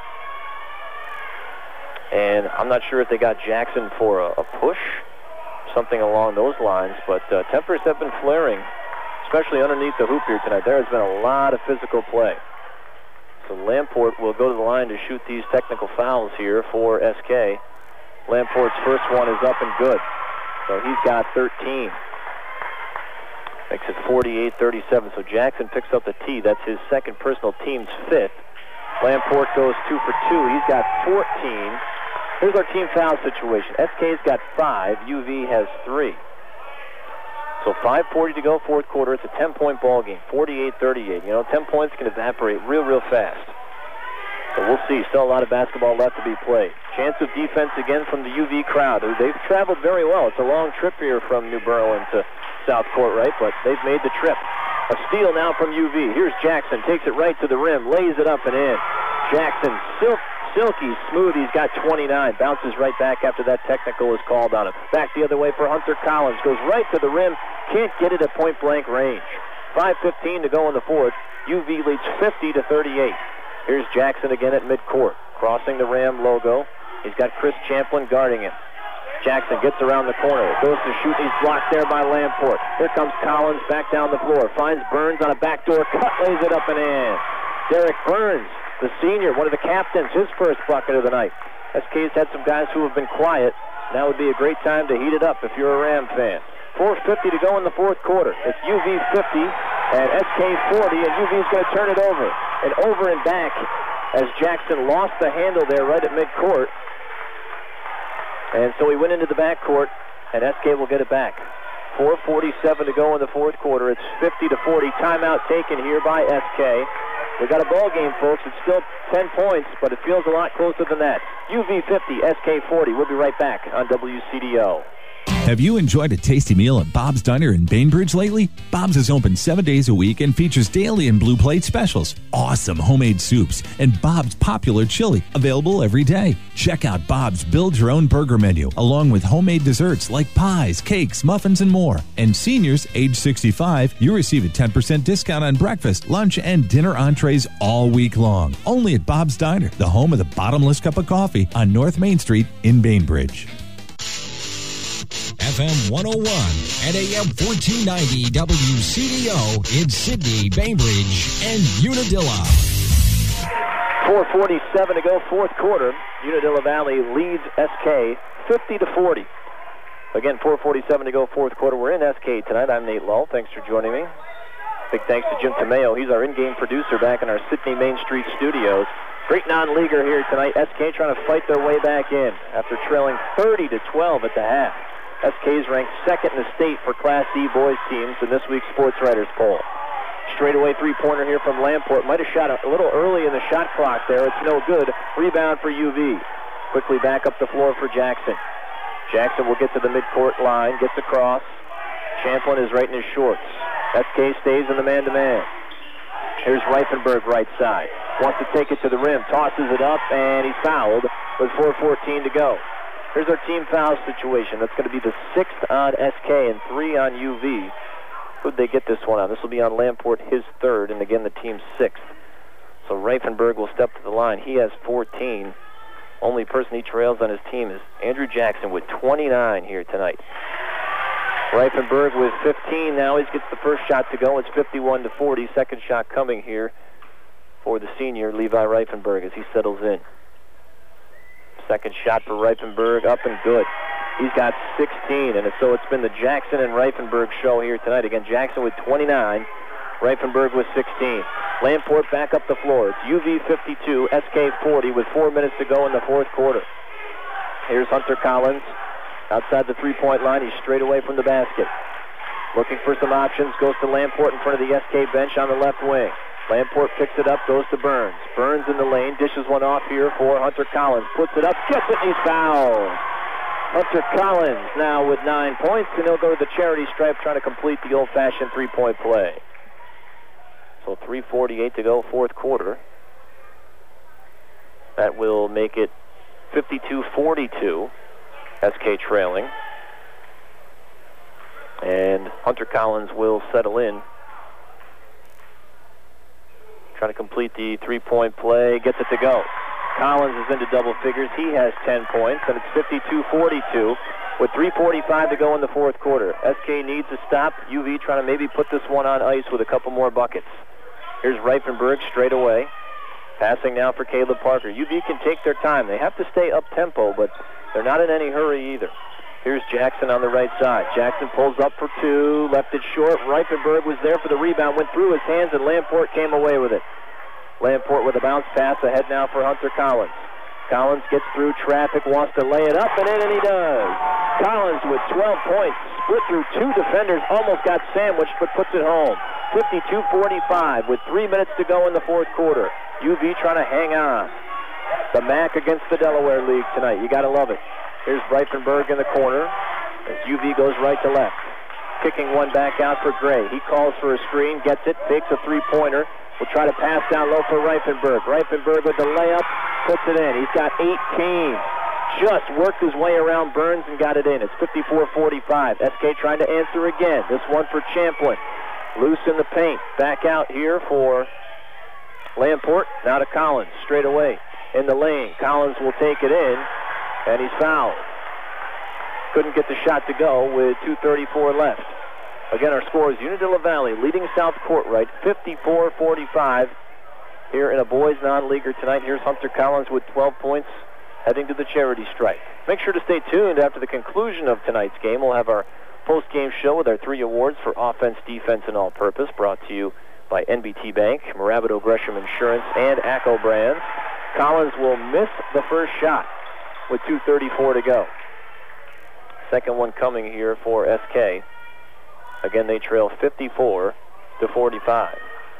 And I'm not sure if they got Jackson for a, a push, something along those lines. But uh, tempers have been flaring, especially underneath the hoop here tonight. There has been a lot of physical play. So Lamport will go to the line to shoot these technical fouls here for S K. Lamport's first one is up and good. So he's got thirteen. Makes it forty-eight thirty-seven. So Jackson picks up the tee. That's his second personal, team's fifth. Lamport goes two for two. He's got fourteen. Here's our team foul situation. S K's got five. U V has three. So five forty to go, fourth quarter. It's a ten-point ball game, forty-eight thirty-eight. You know, ten points can evaporate real, real fast. So we'll see. Still a lot of basketball left to be played. Chance of defense again from the U V crowd. They've traveled very well. It's a long trip here from New Berlin to South Court, right? But they've made the trip. A steal now from U V. Here's Jackson. Takes it right to the rim. Lays it up and in. Jackson, silk, silky smooth. He's got twenty-nine. Bounces right back after that technical is called on him. Back the other way for Hunter Collins. Goes right to the rim. Can't get it at point-blank range. five fifteen to go in the fourth. U V leads fifty to thirty-eight. Here's Jackson again at midcourt. Crossing the Ram logo. He's got Chris Champlin guarding him. Jackson gets around the corner. Goes to shoot. He's blocked there by Lamport. Here comes Collins back down the floor. Finds Burns on a backdoor cut. Lays it up and in. Derek Burns, the senior, one of the captains, his first bucket of the night. S K's had some guys who have been quiet. Now would be a great time to heat it up if you're a Ram fan. four fifty to go in the fourth quarter. It's U V fifty and S K forty, and U V's going to turn it over. And over and back as Jackson lost the handle there right at midcourt. And so he went into the backcourt, and S K will get it back. four forty-seven to go in the fourth quarter. It's fifty to forty. Timeout taken here by S K. We got a ball game, folks. It's still ten points, but it feels a lot closer than that. U V fifty, S K forty. We'll be right back on W C D O. Have you enjoyed a tasty meal at Bob's Diner in Bainbridge lately? Bob's is open seven days a week and features daily and blue plate specials, awesome homemade soups, and Bob's popular chili, available every day. Check out Bob's Build Your Own Burger menu, along with homemade desserts like pies, cakes, muffins, and more. And seniors age sixty-five, you receive a ten percent discount on breakfast, lunch, and dinner entrees all week long. Only at Bob's Diner, the home of the bottomless cup of coffee on North Main Street in Bainbridge. F M one oh one and A M fourteen ninety W C D O in Sydney, Bainbridge, and Unadilla. four forty-seven to go, fourth quarter. Unadilla Valley leads S K fifty to forty. Again, four forty-seven to go, fourth quarter. We're in S K tonight. I'm Nate Lull. Thanks for joining me. Big thanks to Jim Tomeo. He's our in-game producer back in our Sydney Main Street studios. Great non-leaguer here tonight. S K trying to fight their way back in after trailing thirty to twelve at the half. S K's ranked second in the state for Class D boys teams in this week's Sports Writers poll. Straightaway three-pointer here from Lamport. Might have shot a little early in the shot clock there. It's no good. Rebound for U V. Quickly back up the floor for Jackson. Jackson will get to the midcourt line, gets across. Champlin is right in his shorts. S K stays in the man-to-man. Here's Reifenberg right side. Wants to take it to the rim, tosses it up, and he's fouled with four fourteen to go. Here's our team foul situation. That's going to be the sixth on S K and three on U V. Who'd they get this one on? This will be on Lamport, his third, and again the team's sixth. So Reifenberg will step to the line. He has fourteen. Only person he trails on his team is Andrew Jackson with twenty-nine here tonight. Reifenberg with fifteen now. He gets the first shot to go. It's fifty-one to forty. Second shot coming here for the senior, Levi Reifenberg, as he settles in. Second shot for Reifenberg, up and good. He's got sixteen, and so it's been the Jackson and Reifenberg show here tonight. Again, Jackson with twenty-nine, Reifenberg with sixteen. Lamport back up the floor. It's U V fifty-two, S K forty with four minutes to go in the fourth quarter. Here's Hunter Collins outside the three-point line. He's straight away from the basket. Looking for some options, goes to Lamport in front of the S K bench on the left wing. Lamport picks it up, goes to Burns. Burns in the lane, dishes one off here for Hunter Collins. Puts it up, gets it, and he's fouled. Hunter Collins now with nine points, and he'll go to the charity stripe trying to complete the old-fashioned three-point play. So three forty-eight to go, fourth quarter. That will make it fifty-two forty-two, S K trailing. And Hunter Collins will settle in. Trying to complete the three-point play, gets it to go. Collins is into double figures. He has ten points, and it's fifty-two forty-two with three forty-five to go in the fourth quarter. S K needs a stop. U V trying to maybe put this one on ice with a couple more buckets. Here's Reifenberg straight away. Passing now for Caleb Parker. U V can take their time. They have to stay up-tempo, but they're not in any hurry either. Here's Jackson on the right side. Jackson pulls up for two, left it short. Reifenberg was there for the rebound, went through his hands, and Lamport came away with it. Lamport with a bounce pass ahead now for Hunter Collins. Collins gets through traffic, wants to lay it up, and in, and he does. Collins with twelve points, split through two defenders, almost got sandwiched, but puts it home. fifty-two forty-five with three minutes to go in the fourth quarter. U V trying to hang on. The M A C against the Delaware League tonight. You got to love it. Here's Reifenberg in the corner as U V goes right to left. Kicking one back out for Gray. He calls for a screen, gets it, takes a three-pointer. Will try to pass down low for Reifenberg. Reifenberg with the layup, puts it in. He's got eighteen. Just worked his way around Burns and got it in. It's fifty-four forty-five. S K trying to answer again. This one for Champlin. Loose in the paint. Back out here for Lamport. Now to Collins. Straight away in the lane. Collins will take it in, and he's fouled. Couldn't get the shot to go with two thirty-four left. Again, our score is Unadilla Valley leading South Courtright fifty-four forty-five here in a boys non-leaguer tonight. Here's Hunter Collins with twelve points heading to the charity stripe. Make sure to stay tuned. After the conclusion of tonight's game, we'll have our post-game show with our three awards for offense, defense, and all-purpose, brought to you by N B T Bank, Morabito Gresham Insurance, and ACCO Brands. Collins will miss the first shot with two thirty-four to go. Second one coming here for S K. Again, they trail fifty-four to forty-five.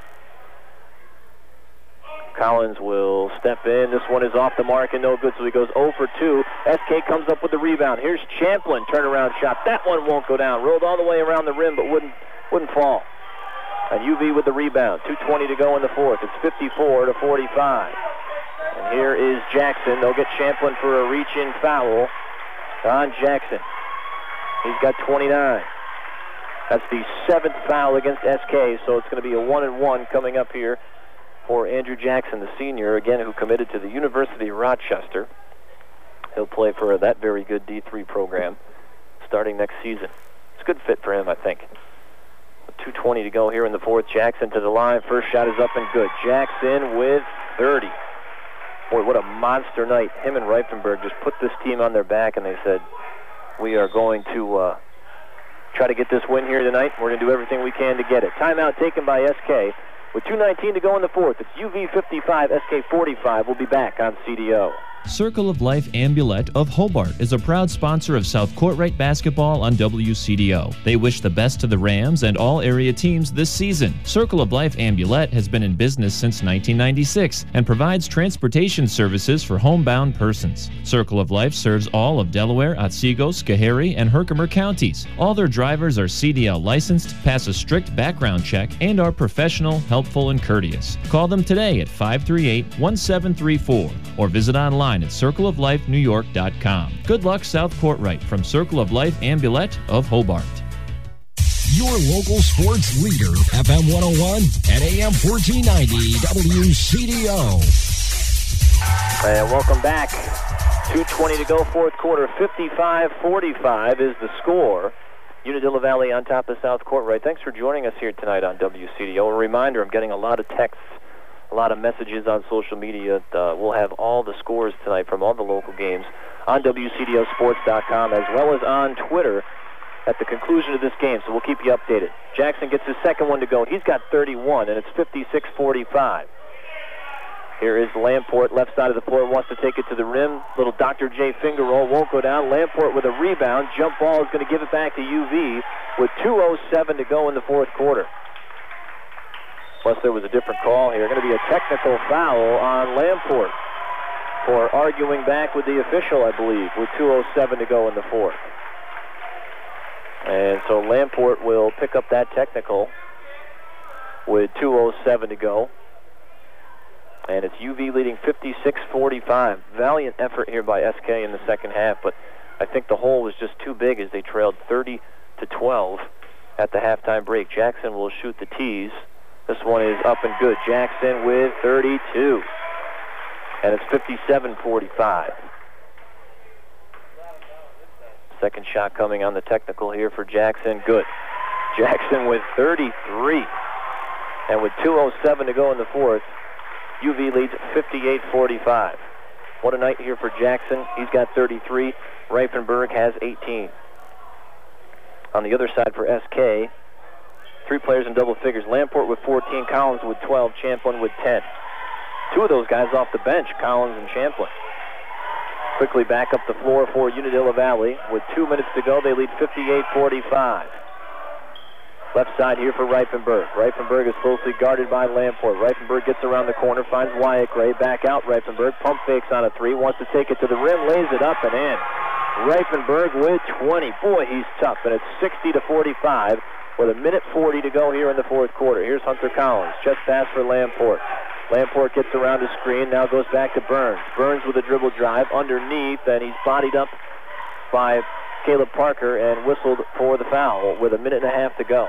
Collins will step in. This one is off the mark and no good, so he goes zero for two. S K comes up with the rebound. Here's Champlin, turnaround shot. That one won't go down. Rolled all the way around the rim, but wouldn't wouldn't fall. And U V with the rebound. two twenty to go in the fourth. It's fifty-four to forty-five. And here is Jackson. They'll get Champlin for a reach-in foul on Jackson. He's got twenty-nine. That's the seventh foul against S K, so it's going to be a one and one coming up here for Andrew Jackson, the senior, again, who committed to the University of Rochester. He'll play for that very good D three program starting next season. It's a good fit for him, I think. two twenty to go here in the fourth. Jackson to the line. First shot is up and good. Jackson with thirty. Boy, what a monster night. Him and Reifenberg just put this team on their back, and they said, we are going to uh, try to get this win here tonight. We're going to do everything we can to get it. Timeout taken by S K. With two nineteen to go in the fourth, it's U V fifty-five, S K forty-five. We'll be back on C D O. Circle of Life Ambulette of Hobart is a proud sponsor of South Courtright basketball on W C D O. They wish the best to the Rams and all area teams this season. Circle of Life Ambulette has been in business since nineteen ninety-six and provides transportation services for homebound persons. Circle of Life serves all of Delaware, Otsego, Schoharie, and Herkimer counties. All their drivers are C D L licensed, pass a strict background check, and are professional, helpful, and courteous. Call them today at five three eight, one seven three four or visit online at circle of life new york dot com. Good luck, South Courtright, from Circle of Life Ambulette of Hobart. Your local sports leader, F M one oh one and A M fourteen ninety W C D O. And welcome back. two twenty to go, fourth quarter. fifty-five forty-five is the score. Unadilla Valley on top of South Courtright. Thanks for joining us here tonight on W C D O. A reminder, I'm getting a lot of texts a lot of messages on social media. Uh, we'll have all the scores tonight from all the local games on W C D O sports dot com as well as on Twitter at the conclusion of this game, so we'll keep you updated. Jackson gets his second one to go. He's got thirty-one, and it's fifty-six forty-five. Here is Lamport, left side of the floor, wants to take it to the rim. Little Doctor J finger roll, won't go down. Lamport with a rebound. Jump ball is going to give it back to U V with two oh seven to go in the fourth quarter. Plus there was a different call here. Going to be a technical foul on Lamport for arguing back with the official, I believe, with two oh seven to go in the fourth. And so Lamport will pick up that technical with two oh seven to go. And it's U V leading fifty-six forty-five. Valiant effort here by S K in the second half, but I think the hole was just too big as they trailed thirty to twelve at the halftime break. Jackson will shoot the tees. This one is up and good. Jackson with thirty-two. And it's fifty-seven forty-five. Second shot coming on the technical here for Jackson. Good. Jackson with thirty-three. And with two oh seven to go in the fourth, U V leads fifty-eight forty-five. What a night here for Jackson. He's got thirty-three. Reifenberg has eighteen. On the other side for S K, three players in double figures. Lamport with fourteen, Collins with twelve, Champlin with ten. Two of those guys off the bench, Collins and Champlin. Quickly back up the floor for Unadilla Valley. With two minutes to go, they lead fifty-eight forty-five. Left side here for Reifenberg. Reifenberg is closely guarded by Lamport. Reifenberg gets around the corner, finds Wyatt Gray. Back out Reifenberg. Pump fakes on a three. Wants to take it to the rim. Lays it up and in. Reifenberg with twenty. Boy, he's tough. And it's sixty to forty-five with a minute forty to go here in the fourth quarter. Here's Hunter Collins. Chest pass for Lamport. Lamport gets around the screen. Now goes back to Burns. Burns with a dribble drive underneath, and he's bodied up by Caleb Parker and whistled for the foul with a minute and a half to go.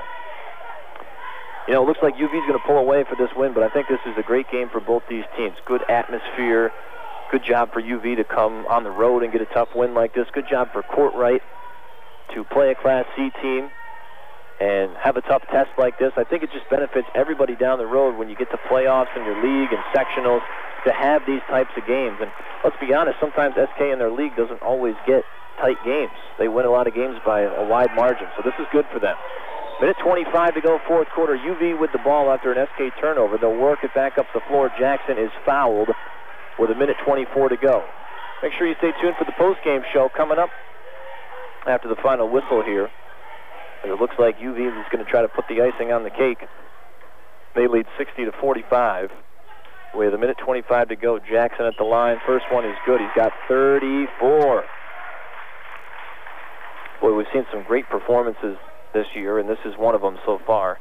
You know, it looks like U V's going to pull away for this win, but I think this is a great game for both these teams. Good atmosphere. Good job for U V to come on the road and get a tough win like this. Good job for Courtright to play a Class C team and have a tough test like this. I think it just benefits everybody down the road when you get to playoffs in your league and sectionals to have these types of games. And let's be honest, sometimes S K in their league doesn't always get tight games. They win a lot of games by a wide margin, so this is good for them. Minute twenty-five to go, fourth quarter. U V with the ball after an S K turnover. They'll work it back up the floor. Jackson is fouled with a minute twenty-four to go. Make sure you stay tuned for the post-game show coming up after the final whistle here. It looks like U V is going to try to put the icing on the cake. They lead sixty to forty-five with a minute twenty-five to go. Jackson at the line. First one is good. He's got thirty-four. Boy, we've seen some great performances this year, and this is one of them so far.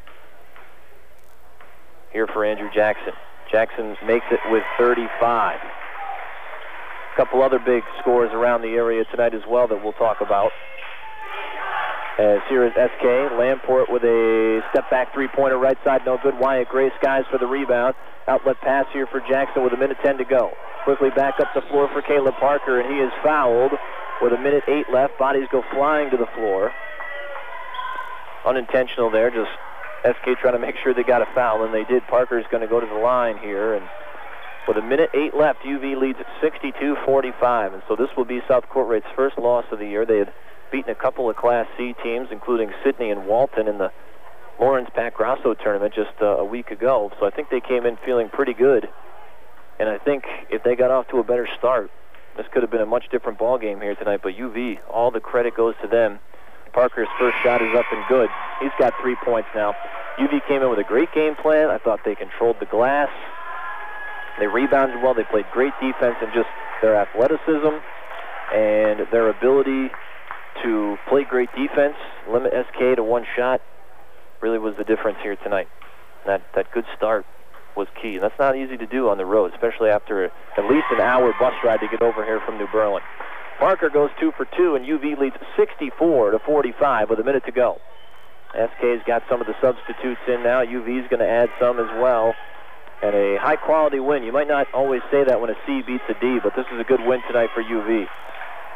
Here for Andrew Jackson. Jackson makes it with thirty-five. A couple other big scores around the area tonight as well that we'll talk about. As here is S K. Lamport with a step-back three-pointer right side, no good. Wyatt Gray skies for the rebound. Outlet pass here for Jackson with a minute ten to go. Quickly back up the floor for Caleb Parker, and he is fouled with a minute eight left. Bodies go flying to the floor. Unintentional there, just S K trying to make sure they got a foul, and they did. Parker's going to go to the line here, and with a minute eight left, U V leads at sixty-two forty-five, and so this will be South Courtright's first loss of the year. They had beaten a couple of Class C teams, including Sidney and Walton in the Lawrence Pat Grosso tournament just uh, a week ago, so I think they came in feeling pretty good, and I think if they got off to a better start, this could have been a much different ball game here tonight, but U V, all the credit goes to them. Parker's first shot is up and good. He's got three points now. U V came in with a great game plan. I thought they controlled the glass. They rebounded well. They played great defense, and just their athleticism and their ability to play great defense, limit S K to one shot, really was the difference here tonight. That that good start was key. And that's not easy to do on the road, especially after a, at least an hour bus ride to get over here from New Berlin. Parker goes two for two, and U V leads sixty-four to forty-five with a minute to go. S K's got some of the substitutes in now. U V's going to add some as well. And a high-quality win. You might not always say that when a C beats a D, but this is a good win tonight for U V.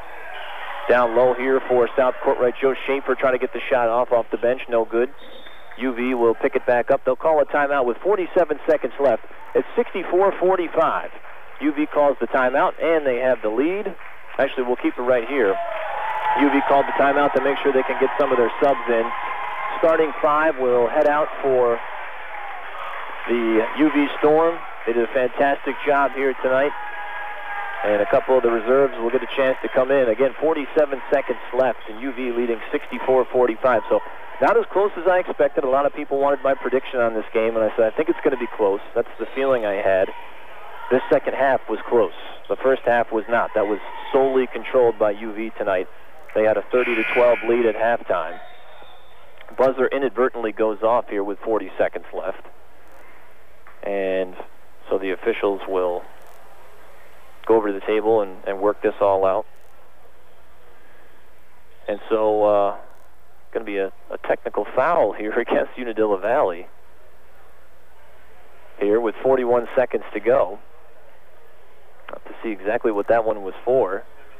Down low here for South Courtright. Joe Schaefer trying to get the shot off off the bench. No good. U V will pick it back up. They'll call a timeout with forty-seven seconds left. It's sixty-four forty-five. U V calls the timeout, and they have the lead. Actually, we'll keep it right here. U V called the timeout to make sure they can get some of their subs in. Starting five will head out for the U V Storm. They did a fantastic job here tonight. And a couple of the reserves will get a chance to come in. Again, forty-seven seconds left, and U V leading sixty-four forty-five. So not as close as I expected. A lot of people wanted my prediction on this game, and I said, I think it's going to be close. That's the feeling I had. This second half was close. The first half was not. That was solely controlled by U V tonight. They had a thirty to twelve lead at halftime. Buzzer inadvertently goes off here with forty seconds left. And so the officials will go over to the table and, and work this all out. And so uh, going to be a, a technical foul here against Unadilla Valley. Here with forty-one seconds to go. Have to see exactly what that one was for.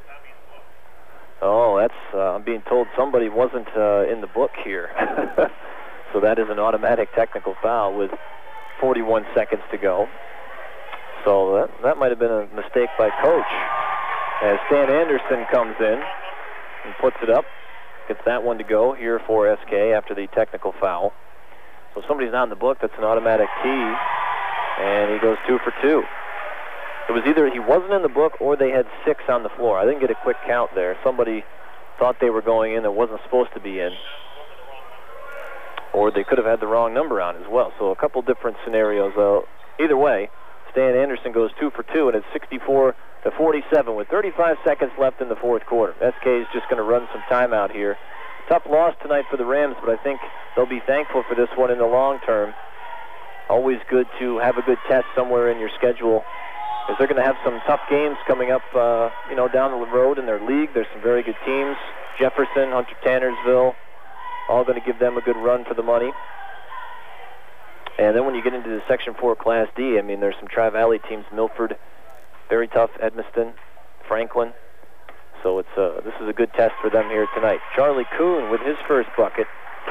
Oh, that's, uh, I'm being told somebody wasn't uh, in the book here. So that is an automatic technical foul with forty-one seconds to go. So that, that might have been a mistake by coach. As Stan Anderson comes in and puts it up, gets that one to go here for S K after the technical foul. So if somebody's not in the book, that's an automatic tee, and he goes two for two. It was either he wasn't in the book or they had six on the floor. I didn't get a quick count there. Somebody thought they were going in that wasn't supposed to be in. Or they could have had the wrong number on as well. So a couple different scenarios. Uh, either way, Stan Anderson goes two for two, and it's sixty-four to forty-seven with thirty-five seconds left in the fourth quarter. S K is just going to run some timeout here. Tough loss tonight for the Rams, but I think they'll be thankful for this one in the long term. Always good to have a good test somewhere in your schedule, because they're going to have some tough games coming up, uh, you know, down the road in their league. There's some very good teams. Jefferson, Hunter Tannersville, all going to give them a good run for the money. And then when you get into the Section four Class D, I mean, there's some Tri-Valley teams. Milford, very tough. Edmiston, Franklin. So it's uh, this is a good test for them here tonight. Charlie Kuhn with his first bucket.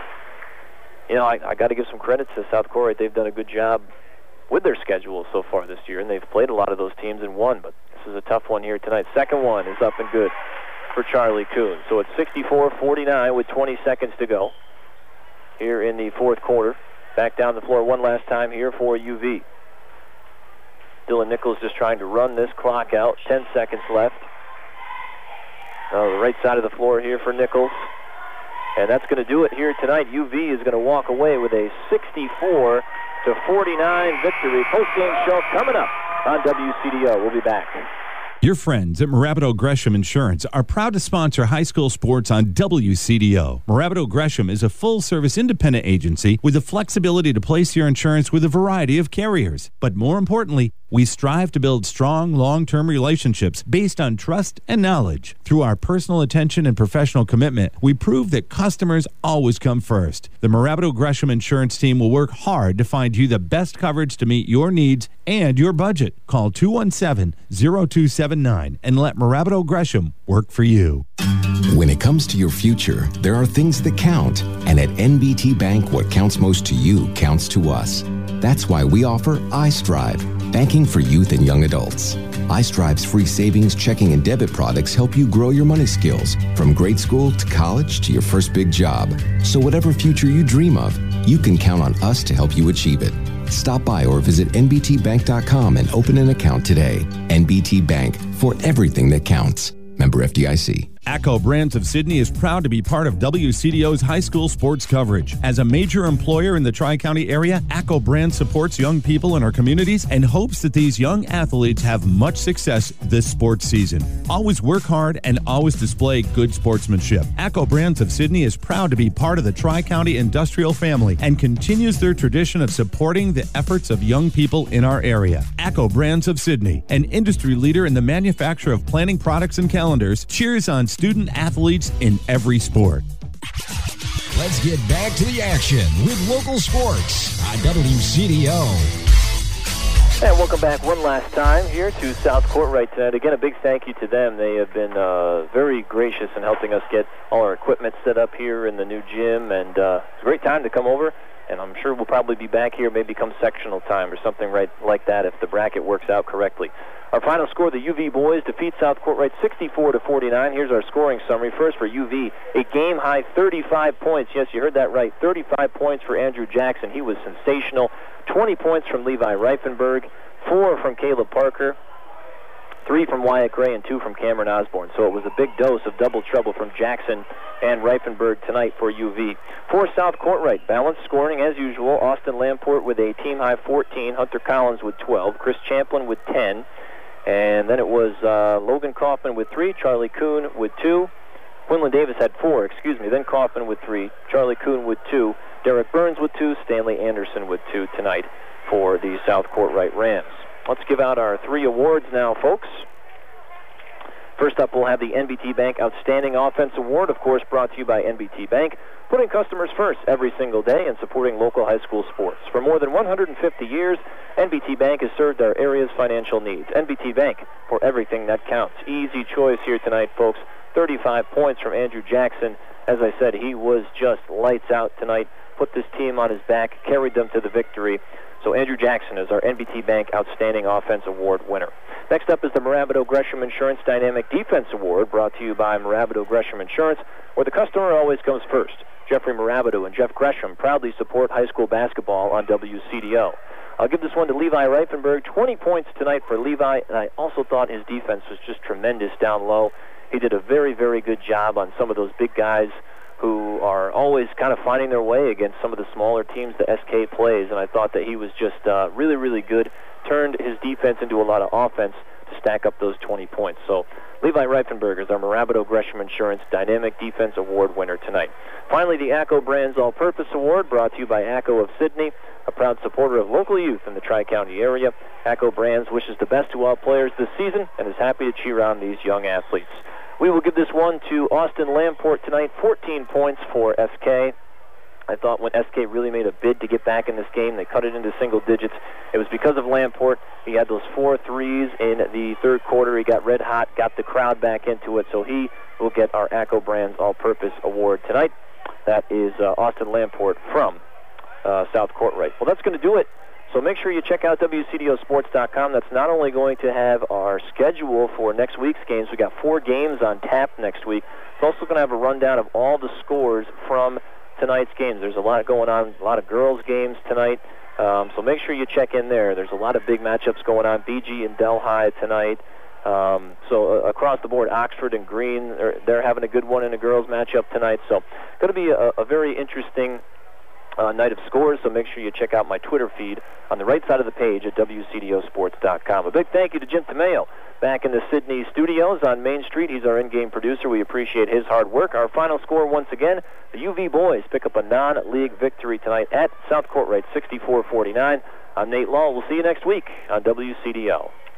You know, I, I got to give some credit to South Corey. They've done a good job with their schedule so far this year, and they've played a lot of those teams and won, but this is a tough one here tonight. Second one is up and good for Charlie Kuhn. So it's sixty-four forty-nine with twenty seconds to go here in the fourth quarter. Back down the floor one last time here for U V. Dylan Nichols just trying to run this clock out. ten seconds left. Oh, the right side of the floor here for Nichols. And that's going to do it here tonight. U V is going to walk away with a sixty-four to forty-nine victory. Post-game show coming up on W C D O. We'll be back. Your friends at Morabito Gresham Insurance are proud to sponsor high school sports on W C D O. Morabito Gresham is a full-service independent agency with the flexibility to place your insurance with a variety of carriers. But more importantly, we strive to build strong, long-term relationships based on trust and knowledge. Through our personal attention and professional commitment, we prove that customers always come first. The Morabito Gresham Insurance team will work hard to find you the best coverage to meet your needs and your budget. Call two one seven, zero two seven nine and let Morabito Gresham work for you. When it comes to your future, there are things that count. And at N B T Bank, what counts most to you counts to us. That's why we offer iStrive, banking for youth and young adults. iStrive's free savings, checking, and debit products help you grow your money skills from grade school to college to your first big job. So whatever future you dream of, you can count on us to help you achieve it. Stop by or visit N B T bank dot com and open an account today. N B T Bank, for everything that counts. Member F D I C. ACCO Brands of Sydney is proud to be part of W C D O's high school sports coverage. As a major employer in the Tri-County area, ACCO Brands supports young people in our communities and hopes that these young athletes have much success this sports season. Always work hard and always display good sportsmanship. ACCO Brands of Sydney is proud to be part of the Tri-County industrial family and continues their tradition of supporting the efforts of young people in our area. ACCO Brands of Sydney, an industry leader in the manufacture of planning products and calendars, cheers on student athletes in every sport. Let's get back to the action with local sports on W C D O. And welcome back one last time here to South Court right tonight. Again, a big thank you to them. They have been uh, very gracious in helping us get all our equipment set up here in the new gym, and uh, it's a great time to come over, and I'm sure we'll probably be back here, maybe come sectional time or something right like that if the bracket works out correctly. Our final score, the U V boys defeat South Courtright sixty-four to forty-nine. Here's our scoring summary. First for U V, a game-high thirty-five points. Yes, you heard that right. thirty-five points for Andrew Jackson. He was sensational. twenty points from Levi Reifenberg, four from Caleb Parker, three from Wyatt Gray, and two from Cameron Osborne. So it was a big dose of double trouble from Jackson and Reifenberg tonight for U V. For South Courtright, balanced scoring as usual. Austin Lamport with a team-high fourteen, Hunter Collins with twelve, Chris Champlin with ten, and then it was uh, Logan Kaufman with three, Charlie Kuhn with two, Quinlan Davis had four, excuse me, then Kaufman with three, Charlie Kuhn with two, Derek Burns with two, Stanley Anderson with two tonight for the South Courtright Rams. Let's give out our three awards now, folks. First up, we'll have the N B T Bank Outstanding Offense Award, of course, brought to you by N B T Bank, putting customers first every single day and supporting local high school sports. For more than one hundred fifty years, N B T Bank has served our area's financial needs. N B T Bank, for everything that counts. Easy choice here tonight, folks. thirty-five points from Andrew Jackson. As I said, he was just lights out tonight, put this team on his back, carried them to the victory. So Andrew Jackson is our N B T Bank Outstanding Offense Award winner. Next up is the Marabito Gresham Insurance Dynamic Defense Award, brought to you by Marabito Gresham Insurance, where the customer always comes first. Jeffrey Marabito and Jeff Gresham proudly support high school basketball on W C D O. I'll give this one to Levi Reifenberg. twenty points tonight for Levi, and I also thought his defense was just tremendous down low. He did a very, very good job on some of those big guys who are always kind of finding their way against some of the smaller teams that S K plays, and I thought that he was just uh, really, really good, turned his defense into a lot of offense to stack up those twenty points. So Levi Reifenberg is our Marabito Gresham Insurance Dynamic Defense Award winner tonight. Finally, the ACCO Brands All-Purpose Award, brought to you by ACCO of Sidney, a proud supporter of local youth in the Tri-County area. ACCO Brands wishes the best to all players this season and is happy to cheer on these young athletes. We will give this one to Austin Lamport tonight, fourteen points for S K. I thought when S K really made a bid to get back in this game, they cut it into single digits. It was because of Lamport. He had those four threes in the third quarter. He got red hot, got the crowd back into it, so he will get our ACCO Brands All-Purpose Award tonight. That is uh, Austin Lamport from uh, South Courtright. Well, that's going to do it. So make sure you check out W C D O sports dot com. That's not only going to have our schedule for next week's games. We've got four games on tap next week. It's also going to have a rundown of all the scores from tonight's games. There's a lot going on, a lot of girls' games tonight. Um, so make sure you check in there. There's a lot of big matchups going on. B G and Delhi tonight. Um, so uh, across the board, Oxford and Green, they're, they're having a good one in a girls' matchup tonight. So going to be a, a very interesting Uh, night of scores, so make sure you check out my Twitter feed on the right side of the page at W C D O sports dot com. A big thank you to Jim Tamayo back in the Sydney studios on Main Street. He's our in-game producer. We appreciate his hard work. Our final score, once again, the U V boys pick up a non-league victory tonight at South Courtright, sixty-four forty-nine. I'm Nate Law. We'll see you next week on W C D O.